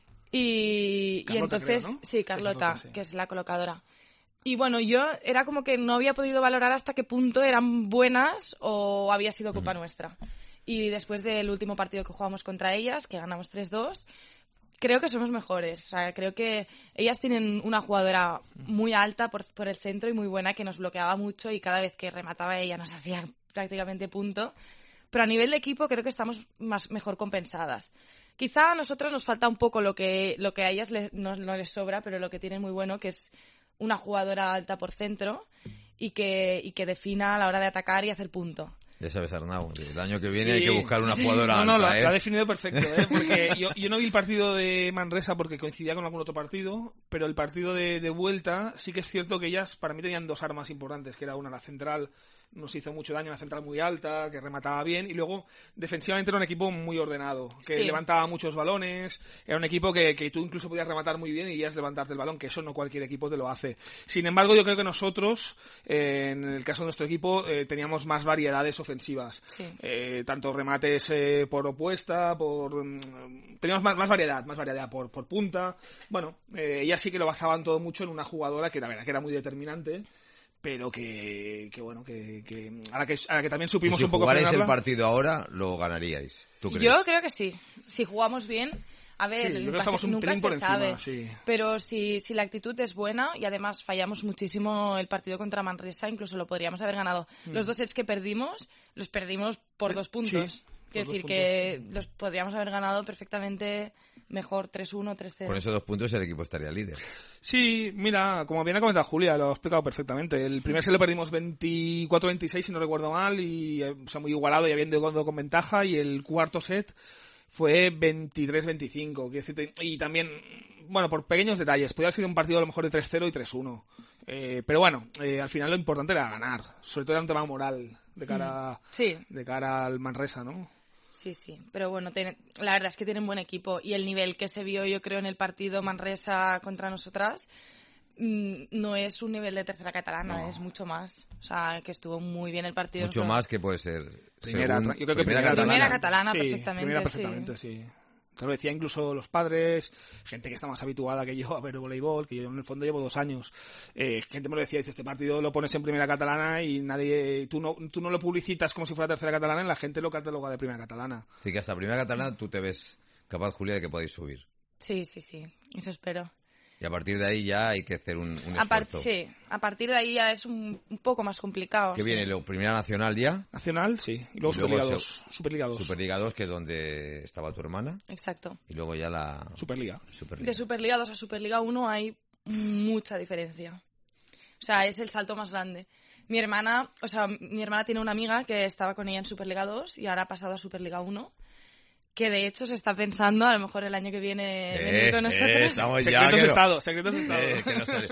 Y, y entonces, creo, ¿no? sí, Carlota, sí, Carlota sí. que es la colocadora. Y bueno, yo era como que no había podido valorar hasta qué punto eran buenas o había sido culpa mm. nuestra. Y después del último partido que jugamos contra ellas, que ganamos tres dos, creo que somos mejores. O sea, creo que ellas tienen una jugadora muy alta por, por el centro y muy buena, que nos bloqueaba mucho y cada vez que remataba ella nos hacía prácticamente punto. Pero a nivel de equipo creo que estamos más, mejor compensadas. Quizá a nosotros nos falta un poco lo que, lo que a ellas les, no, no les sobra, pero lo que tienen muy bueno, que es una jugadora alta por centro y que, y que defina a la hora de atacar y hacer punto. Ya sabes, Arnau, el año que viene sí. hay que buscar una jugadora no, no, alta, lo, ¿eh? lo ha definido perfecto, ¿eh? Porque yo, yo no vi el partido de Manresa porque coincidía con algún otro partido, pero el partido de, de vuelta sí que es cierto que ellas para mí tenían dos armas importantes, que era una, la central, nos hizo mucho daño, una central muy alta, que remataba bien, y luego defensivamente era un equipo muy ordenado, que sí. levantaba muchos balones, era un equipo que, que tú incluso podías rematar muy bien y ya es levantarte el balón, que eso no cualquier equipo te lo hace. Sin embargo, yo creo que nosotros, eh, en el caso de nuestro equipo, eh, teníamos más variedades ofensivas. Sí. Eh, tanto remates eh, por opuesta, por mm, teníamos más, más variedad, más variedad por, por punta. Bueno, eh, ellas sí que lo basaban todo mucho en una jugadora que la verdad que era muy determinante, pero que, que bueno, que, que a la que a la que también supimos si un poco frenarla. Si frenarla. jugarais el partido ahora, lo ganaríais. ¿Tú crees? Yo creo que sí. Si jugamos bien, a ver, sí, nunca, se, nunca se encima, sabe. Sí. Pero si, si la actitud es buena, y además fallamos muchísimo el partido contra Manresa, incluso lo podríamos haber ganado. Mm. Los dos sets que perdimos, los perdimos por dos puntos. Sí, Quiero decir puntos. que los podríamos haber ganado perfectamente mejor tres uno, tres cero. Con esos dos puntos el equipo estaría líder. Sí, mira, como bien ha comentado Julia, lo ha explicado perfectamente. El primer set lo perdimos veinticuatro veintiséis, si no recuerdo mal, y o sea, muy igualado y habiendo ido con ventaja, y el cuarto set fue veintitrés veinticinco. Y también, bueno, por pequeños detalles, podría haber sido un partido a lo mejor de tres cero y tres uno. Eh, pero bueno, eh, al final lo importante era ganar, sobre todo era un tema moral de cara, sí. de cara al Manresa, ¿no? Sí, sí, pero bueno, ten, la verdad es que tienen buen equipo y el nivel que se vio, yo creo, en el partido Manresa contra nosotras mmm, no es un nivel de tercera catalana, no. Es mucho más. O sea, que estuvo muy bien el partido. Mucho más que puede ser primera, según, yo creo que primera, primera catalana. Primera catalana, sí, perfectamente. Primera perfectamente, sí. sí. Te lo decía incluso los padres, gente que está más habituada que yo a ver voleibol, que yo en el fondo llevo dos años. Eh, gente me lo decía, dice, este partido lo pones en primera catalana y nadie, tú no, tú no lo publicitas como si fuera tercera catalana y la gente lo cataloga de primera catalana. Así que hasta primera catalana tú te ves capaz, Julia, de que podáis subir. Sí, sí, sí, eso espero. Y a partir de ahí ya hay que hacer un, un a par- esfuerzo. Sí, a partir de ahí ya es un, un poco más complicado. ¿Qué sí. viene? ¿Lo Primera Nacional ya? Nacional, sí. Y luego, y luego Superliga dos. Superliga dos. Superliga dos, que es donde estaba tu hermana. Exacto. Y luego ya la... Superliga. Superliga. De Superliga dos a Superliga uno hay mucha diferencia. O sea, es el salto más grande. Mi hermana, o sea, mi hermana tiene una amiga que estaba con ella en Superliga dos y ahora ha pasado a Superliga uno. Que de hecho se está pensando, a lo mejor el año que viene, eh, venir con nosotros. Eh, estamos secretos ya, de no... Estado, secretos de Estado. Eh, que no sale.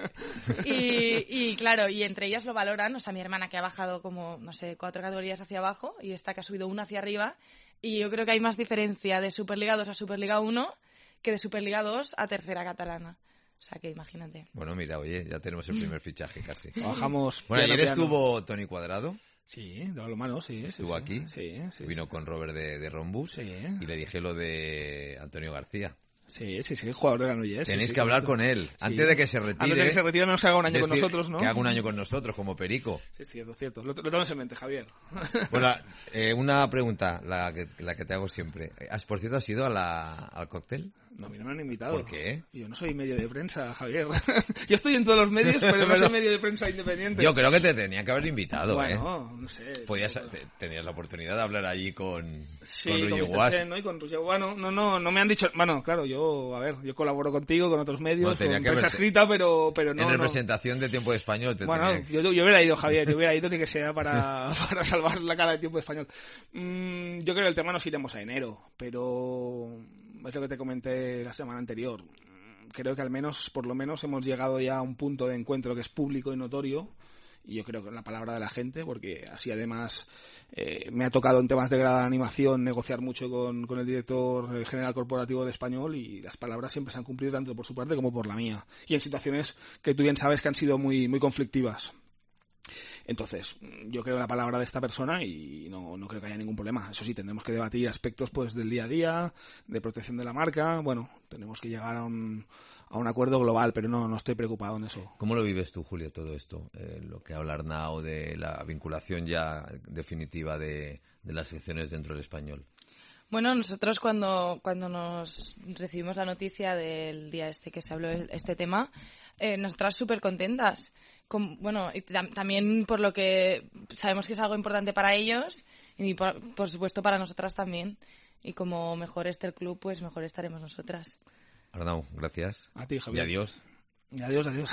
y, y claro, y entre ellas lo valoran, o sea, mi hermana que ha bajado como, no sé, cuatro categorías hacia abajo y esta que ha subido una hacia arriba. Y yo creo que hay más diferencia de Superliga dos a Superliga uno que de Superliga dos a tercera catalana. O sea, que imagínate. Bueno, mira, oye, ya tenemos el primer fichaje casi. Trabajamos. Bueno, piano, ayer piano. estuvo Toni Cuadrado. Sí, de balonmano, sí. Estuvo sí, aquí, sí, sí, vino sí. con Robert de, de Rombus Sí. y le dije lo de Antonio García. Sí, sí, sí, jugador de Granollers. Tenéis sí, sí, que hablar correcto. con él, Sí. antes de que se retire. Antes de que se retire, menos que haga un año con decir nosotros, ¿no? Que haga un año con nosotros, como Perico. Sí, es cierto, cierto. Lo, lo tenemos en mente, Javier. Bueno, eh, una pregunta, la que, la que te hago siempre. ¿Has, por cierto, has ido a la, al cóctel? No, a mí no me han invitado. ¿Por qué? Yo no soy medio de prensa, Javier. Yo estoy en todos los medios, pero no soy medio de prensa independiente. Yo creo que te tenía que haber invitado, bueno, ¿eh? no, no sé. Podías, te, tenías la oportunidad de hablar allí con, Sí, con con Roger mister Watts. Chen, ¿no? Y con Roger Watts. No, no, no, no me han dicho... Bueno, claro, yo, a ver, yo colaboro contigo, con otros medios, Bueno, tenía con que prensa haberte- escrita, pero, pero no... en no. representación de Tiempo de Español te Bueno, tenía que- yo, yo hubiera ido, Javier, yo hubiera ido ni que sea para, para salvar la cara de Tiempo de Español. Mm, yo creo que el tema nos iremos a enero, pero es lo que te comenté la semana anterior. Creo que al menos, por lo menos, hemos llegado ya a un punto de encuentro que es público y notorio, y yo creo que es la palabra de la gente, porque así además eh, me ha tocado en temas de gran animación negociar mucho con, con el director general corporativo de Español, y las palabras siempre se han cumplido tanto por su parte como por la mía, y en situaciones que tú bien sabes que han sido muy, muy conflictivas. Entonces, yo creo en la palabra de esta persona y no, no creo que haya ningún problema. Eso sí, tendremos que debatir aspectos pues del día a día, de protección de la marca. Bueno, tenemos que llegar a un, a un acuerdo global, pero no, no estoy preocupado en eso. ¿Cómo lo vives tú, Julia, todo esto? Eh, lo que habla Arnau de la vinculación ya definitiva de, de las secciones dentro del Español. Bueno, nosotros cuando, cuando nos recibimos la noticia del día este que se habló de este tema, eh, nosotras súper contentas. Con, bueno, y tam- también por lo que sabemos que es algo importante para ellos y por, por supuesto para nosotras también. Y como mejor esté el club, pues mejor estaremos nosotras. Arnau, gracias. A ti, Javier. Y adiós. Y adiós, adiós.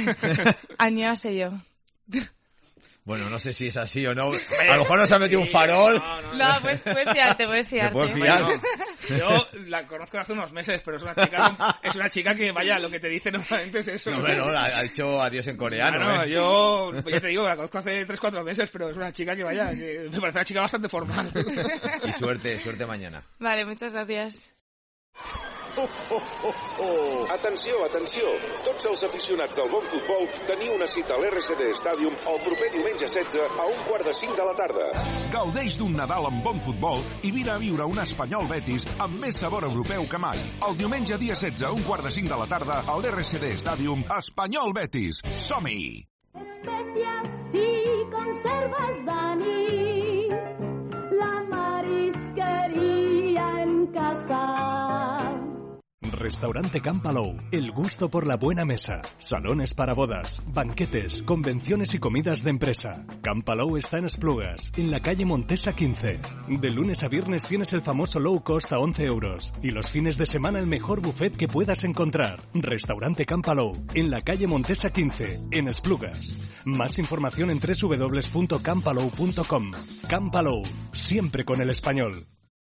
Año sé yo. Bueno, no sé si es así o no. A lo mejor nos ha metido un farol. No, no, No, pues puedes fiarte, puedes ¿Te fiarte. puedo fiar? Bueno, yo la conozco hace unos meses, pero es una chica, es una chica que, vaya, lo que te dice normalmente es eso. No, bueno, ha, ha dicho adiós en coreano. Claro, ¿eh? yo ya te digo, la conozco hace tres cuatro meses, pero es una chica que, vaya, que me parece una chica bastante formal. Y suerte, suerte mañana. Vale, muchas gracias. Oh, oh, oh, oh. Atenció, atenció. Tots els aficionats del bon futbol teniu una cita a l'R C D Stadium el proper diumenge setze a un quart de cinc de la tarda. Gaudeix d'un Nadal amb bon futbol i vine a viure un Espanyol Betis amb més sabor europeu que mai. El diumenge dia setze a un quart de cinc de la tarda al R C D Stadium, Espanyol Betis. Som-hi! Especias y conservas, Dani, la marisquería en casa. Restaurante Campalou, el gusto por la buena mesa. Salones para bodas, banquetes, convenciones y comidas de empresa. Campalou está en Esplugas, en la calle Montesa quince. De lunes a viernes tienes el famoso low cost a once euros. Y los fines de semana el mejor buffet que puedas encontrar. Restaurante Campalou, en la calle Montesa quince, en Esplugas. Más información en doble u doble u doble u punto campalou punto com. Campalou, siempre con el español.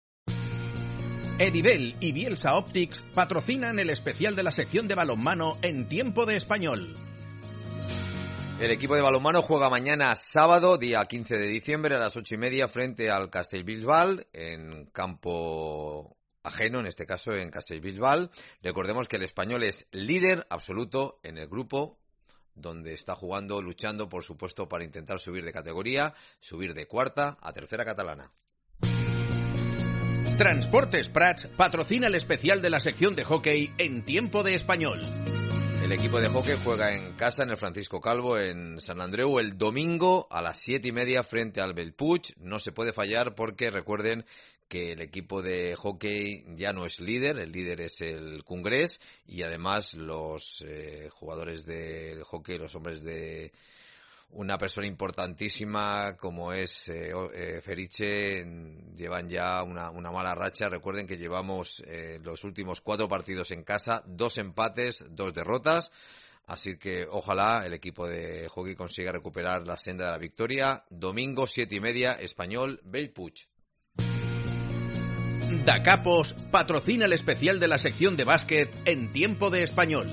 Edivel y Bielsa Optics patrocinan el especial de la sección de balonmano en Tiempo de Español. El equipo de balonmano juega mañana sábado, día quince de diciembre, a las ocho y media frente al Castellbisbal, en campo ajeno, en este caso en Castellbisbal. Recordemos que el Español es líder absoluto en el grupo, donde está jugando, luchando, por supuesto, para intentar subir de categoría, subir de cuarta a tercera catalana. Transportes Prats patrocina el especial de la sección de hockey en Tiempo de Español. El equipo de hockey juega en casa en el Francisco Calvo en San Andreu el domingo a las siete y media frente al Bellpuig. No se puede fallar porque recuerden que el equipo de hockey ya no es líder, el líder es el Congrés y además los eh, jugadores del hockey, los hombres de una persona importantísima como es eh, eh, Feriche, llevan ya una, una mala racha. Recuerden que llevamos eh, los últimos cuatro partidos en casa, dos empates, dos derrotas. Así que ojalá el equipo de hockey consiga recuperar la senda de la victoria. Domingo, siete y media, Español, Bellpuig. Da Capos patrocina el especial de la sección de básquet en Tiempo de Español.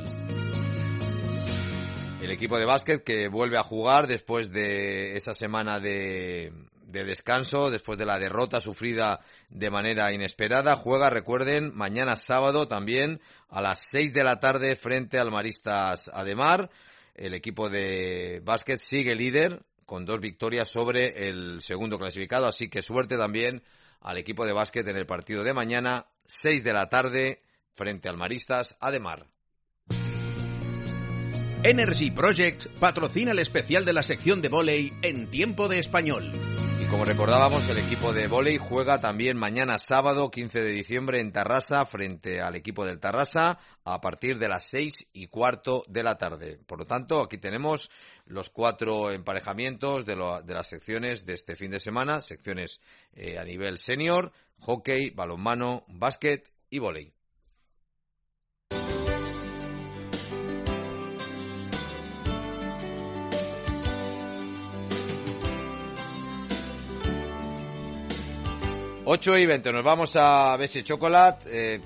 El equipo de básquet que vuelve a jugar después de esa semana de, de descanso, después de la derrota sufrida de manera inesperada. Juega, recuerden, mañana sábado también a las seis de la tarde frente al Maristas Ademar. El equipo de básquet sigue líder con dos victorias sobre el segundo clasificado, así que suerte también al equipo de básquet en el partido de mañana, seis de la tarde frente al Maristas Ademar. Energy Project patrocina el especial de la sección de vóley en Tiempo de Español. Y como recordábamos, el equipo de vóley juega también mañana sábado, quince de diciembre, en Tarrasa, frente al equipo del Tarrasa, a partir de las seis y cuarto de la tarde. Por lo tanto, aquí tenemos los cuatro emparejamientos de, lo, de las secciones de este fin de semana, secciones eh, a nivel senior, hockey, balonmano, básquet y vóley. ocho y veinte, nos vamos a Bese Chocolate. Eh,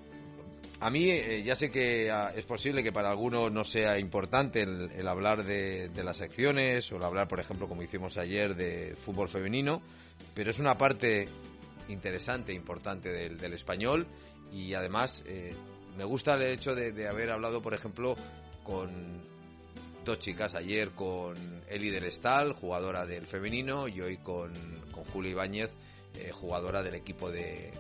a mí, eh, ya sé que ah, es posible que para algunos no sea importante el, el hablar de, de las secciones o el hablar, por ejemplo, como hicimos ayer, de fútbol femenino, pero es una parte interesante, importante del, del español y además eh, me gusta el hecho de, de haber hablado, por ejemplo, con dos chicas, ayer con Eli del Estal, jugadora del femenino, y hoy con, con Julia Ibáñez, Eh, jugadora del equipo de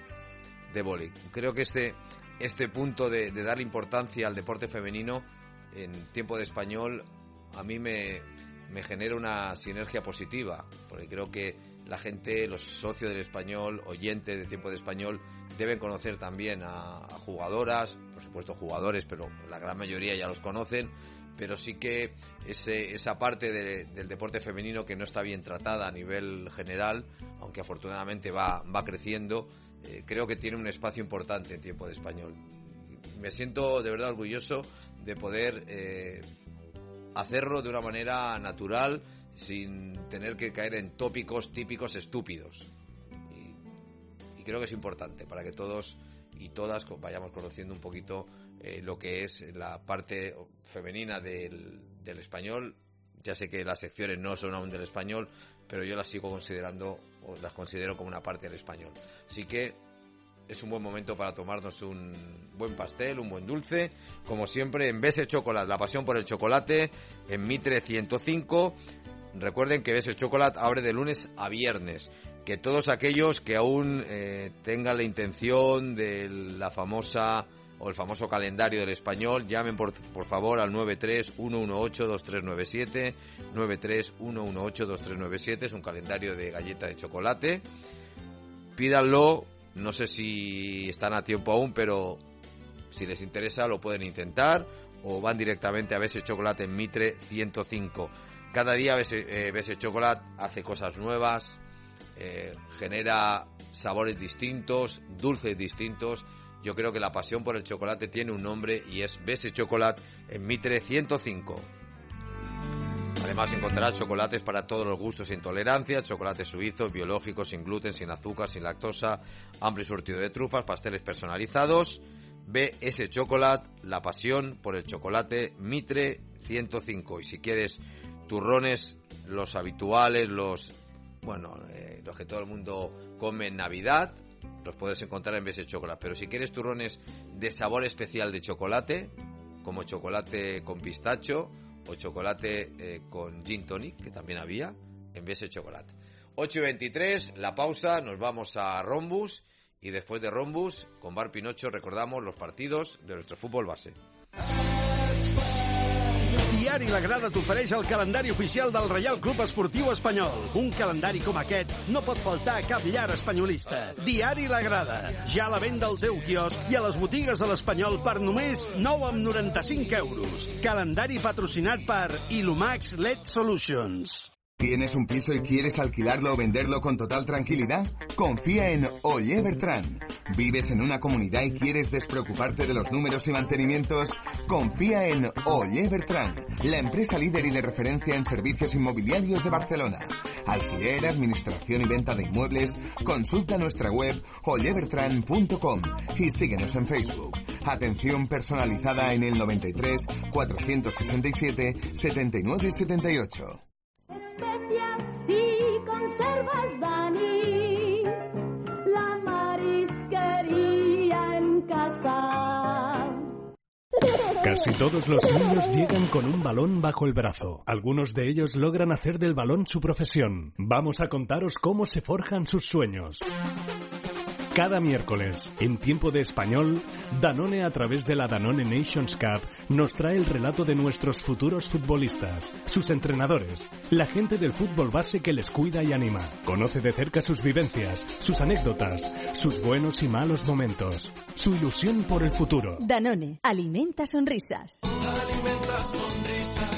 de vóley. Creo que este este punto de, de darle importancia al deporte femenino en Tiempo de Español a mí me, me genera una sinergia positiva, porque creo que la gente, los socios del Español, oyentes de Tiempo de Español, deben conocer también a, a jugadoras, por supuesto jugadores, pero la gran mayoría ya los conocen, pero sí que ese, esa parte de, del deporte femenino que no está bien tratada a nivel general, aunque afortunadamente va, va creciendo, eh, creo que tiene un espacio importante en Tiempo de Español. Me siento de verdad orgulloso de poder eh, hacerlo de una manera natural, sin tener que caer en tópicos típicos estúpidos. Y, y creo que es importante para que todos y todas vayamos conociendo un poquito eh, lo que es la parte femenina del, del español. Ya sé que las secciones no son aún del español, pero yo las sigo considerando, o las considero como una parte del español. Así que es un buen momento para tomarnos un buen pastel, un buen dulce, como siempre en Bese Chocolate, la pasión por el chocolate, en Mitre ciento cinco. Recuerden que Bese Chocolate abre de lunes a viernes. Que todos aquellos que aún eh, tengan la intención de la famosa o el famoso calendario del español, llamen por, por favor al nueve tres uno uno ocho dos tres nueve siete, nueve tres uno uno ocho dos tres nueve siete, es un calendario de galleta de chocolate. Pídanlo, no sé si están a tiempo aún, pero si les interesa lo pueden intentar, o van directamente a Bese Chocolate en Mitre ciento cinco. Cada día Bese, eh, Bese Chocolate hace cosas nuevas, eh, genera sabores distintos, dulces distintos. Yo creo que la pasión por el chocolate tiene un nombre y es Bese Chocolate en Mitre ciento cinco. Además encontrarás chocolates para todos los gustos e intolerancias, chocolates suizos, biológicos, sin gluten, sin azúcar, sin lactosa, amplio surtido de trufas, pasteles personalizados. B S Chocolate, la pasión por el chocolate, Mitre ciento cinco. Y si quieres turrones, los habituales, los bueno, eh, los que todo el mundo come en Navidad, los puedes encontrar en Bese Chocolate. Pero si quieres turrones de sabor especial de chocolate, como chocolate con pistacho o chocolate eh, con gin tonic, que también había, en Bese Chocolate. ocho y veintitrés, la pausa, nos vamos a Rombus, y después de Rombus, con Bar Pinocho, recordamos los partidos de nuestro fútbol base. Diari La Grada t'ofereix el calendari oficial del Reial Club Esportiu Espanyol. Un calendari com aquest no pot faltar a cap llar espanyolista. Diari La Grada, ja a la venda al teu quiosc i a les botigues de l'Espanyol per només nou coma noranta-cinc euros. Calendari patrocinat per Ilumax L E D Solutions. ¿Tienes un piso y quieres alquilarlo o venderlo con total tranquilidad? Confía en Ollevertran. ¿Vives en una comunidad y quieres despreocuparte de los números y mantenimientos? Confía en Ollevertran, la empresa líder y de referencia en servicios inmobiliarios de Barcelona. Alquiler, administración y venta de inmuebles. Consulta nuestra web ollevertran punto com y síguenos en Facebook. Atención personalizada en el noventa y tres, cuatrocientos sesenta y siete, setenta y nueve setenta y ocho. Especias y conservas, Dani, la marisquería en casa. Casi todos los niños llegan con un balón bajo el brazo. Algunos de ellos logran hacer del balón su profesión. Vamos a contaros cómo se forjan sus sueños. Cada miércoles, en Tiempo de Español, Danone, a través de la Danone Nations Cup, nos trae el relato de nuestros futuros futbolistas, sus entrenadores, la gente del fútbol base que les cuida y anima. Conoce de cerca sus vivencias, sus anécdotas, sus buenos y malos momentos, su ilusión por el futuro. Danone, alimenta sonrisas. Alimenta sonrisas.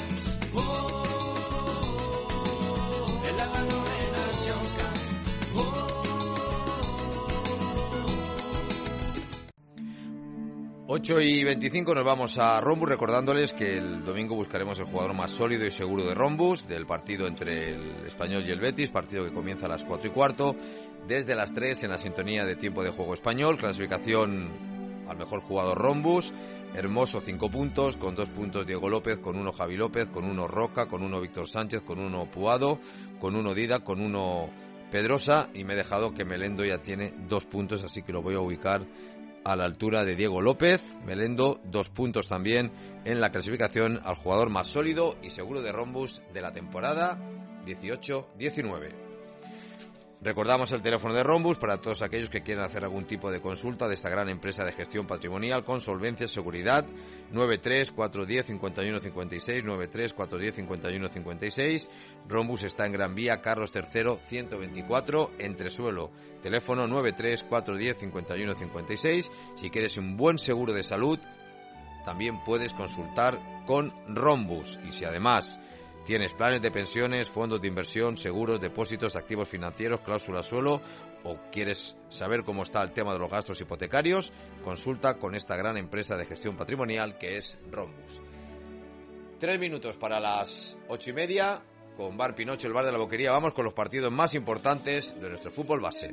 ocho y veinticinco nos vamos a Rhombus, recordándoles que el domingo buscaremos el jugador más sólido y seguro de Rhombus, del partido entre el Español y el Betis, partido que comienza a las cuatro y cuarto, desde las tres en la sintonía de Tiempo de Juego Español. Clasificación al mejor jugador Rhombus: Hermoso cinco puntos, con dos puntos Diego López, con uno Javi López, con uno Roca, con uno Víctor Sánchez, con uno Puado, con uno Dida, con uno Pedrosa, y me he dejado que Melendo ya tiene dos puntos, así que lo voy a ubicar a la altura de Diego López. Melendo, dos puntos también en la clasificación al jugador más sólido y seguro de Rhombus de la temporada dieciocho diecinueve. Recordamos el teléfono de Rhombus para todos aquellos que quieran hacer algún tipo de consulta de esta gran empresa de gestión patrimonial con solvencia y seguridad: nueve tres cuatro uno cero cinco uno cinco seis, nueve tres cuatro uno cero cinco uno cinco seis. Rhombus está en Gran Vía Carlos tercero ciento veinticuatro, Entresuelo. Teléfono nueve tres cuatro uno cero cinco uno cinco seis. Si quieres un buen seguro de salud, también puedes consultar con Rhombus. Y si además tienes planes de pensiones, fondos de inversión, seguros, depósitos, activos financieros, cláusula suelo, o quieres saber cómo está el tema de los gastos hipotecarios, consulta con esta gran empresa de gestión patrimonial que es Rhombus. Tres minutos para las ocho y media, con Bar Pinocho, el bar de la Boquería. Vamos con los partidos más importantes de nuestro fútbol base.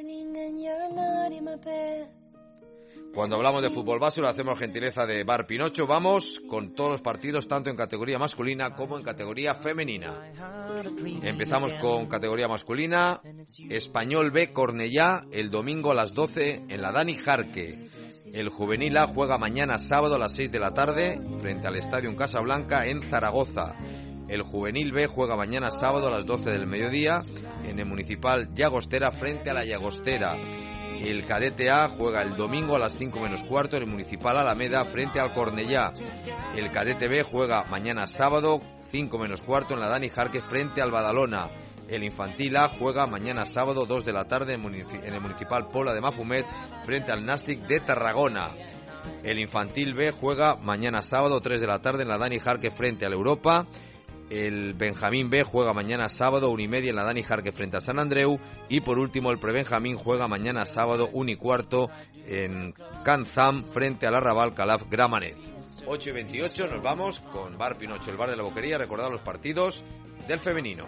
Cuando hablamos de fútbol base lo hacemos gentileza de Bar Pinocho. Vamos con todos los partidos, tanto en categoría masculina como en categoría femenina. Empezamos con categoría masculina. Español B Cornellá, el domingo a las doce en la Dani Jarque. El juvenil A juega mañana sábado a las seis de la tarde frente al Estadio Casablanca en Zaragoza. El juvenil B juega mañana sábado a las doce del mediodía en el Municipal Llagostera frente a la Llagostera. El cadete A juega el domingo a las cinco menos cuarto en el Municipal Alameda frente al Cornellá. El cadete B juega mañana sábado cinco menos cuarto en la Dani Jarque frente al Badalona. El infantil A juega mañana sábado dos de la tarde en el Municipal Pola de Mafumet frente al Nàstic de Tarragona. El infantil B juega mañana sábado tres de la tarde en la Dani Jarque frente al Europa. El Benjamín B juega mañana sábado una y media en la Dani Jarque frente a San Andreu. Y por último el Prebenjamín juega mañana sábado una y cuarto en Can Zam frente al Arrabal Calaf Gramenet. ocho y veintiocho nos vamos con Bar Pinocho, el bar de la Boquería. Recordad los partidos del femenino.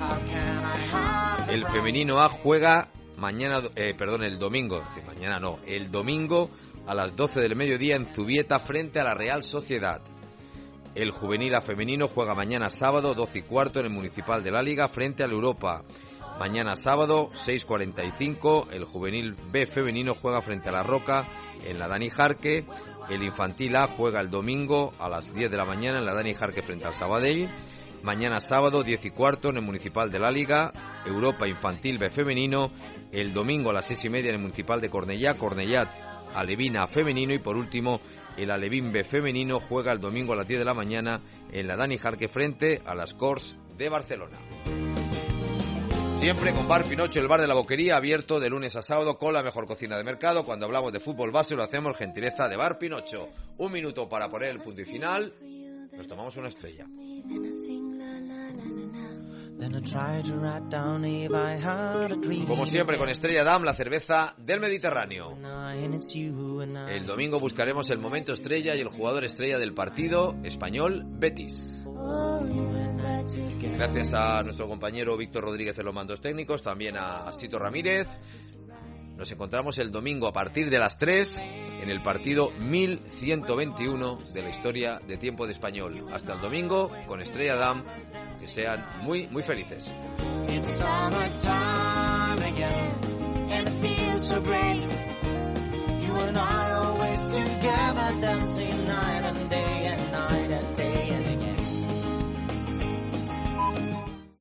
El femenino A juega mañana, eh, perdón, el domingo, mañana no, el domingo a las doce del mediodía en Zubieta frente a la Real Sociedad. El juvenil A femenino juega mañana sábado doce y cuarto en el Municipal de la Liga frente al Europa. Mañana sábado seis cuarenta y cinco el juvenil B femenino juega frente a la Roca en la Dani Jarque. El infantil A juega el domingo a las diez de la mañana en la Dani Jarque frente al Sabadell. Mañana sábado diez y cuarto en el Municipal de la Liga, Europa infantil B femenino. El domingo a las seis y media en el Municipal de Cornellá, Cornellá Alevina femenino. Y por último el Alevín B femenino juega el domingo a las diez de la mañana en la Dani Jarque frente a las Corts de Barcelona. Siempre con Bar Pinocho, el bar de la Boquería, abierto de lunes a sábado con la mejor cocina de mercado. Cuando hablamos de fútbol base lo hacemos gentileza de Bar Pinocho. Un minuto para poner el punto y final. Nos tomamos una estrella. Como siempre, con Estrella Damm, la cerveza del Mediterráneo. El domingo buscaremos el momento estrella y el jugador estrella del partido Español-Betis. Gracias a nuestro compañero Víctor Rodríguez en los mandos técnicos, también a Sito Ramírez. Nos encontramos el domingo a partir de las tres en el partido mil ciento veintiuno de la historia de Tiempo de Español. Hasta el domingo con Estrella Damm. Que sean muy, muy felices. It's summertime again, and it feels so great. You and I always together, dancing night and day.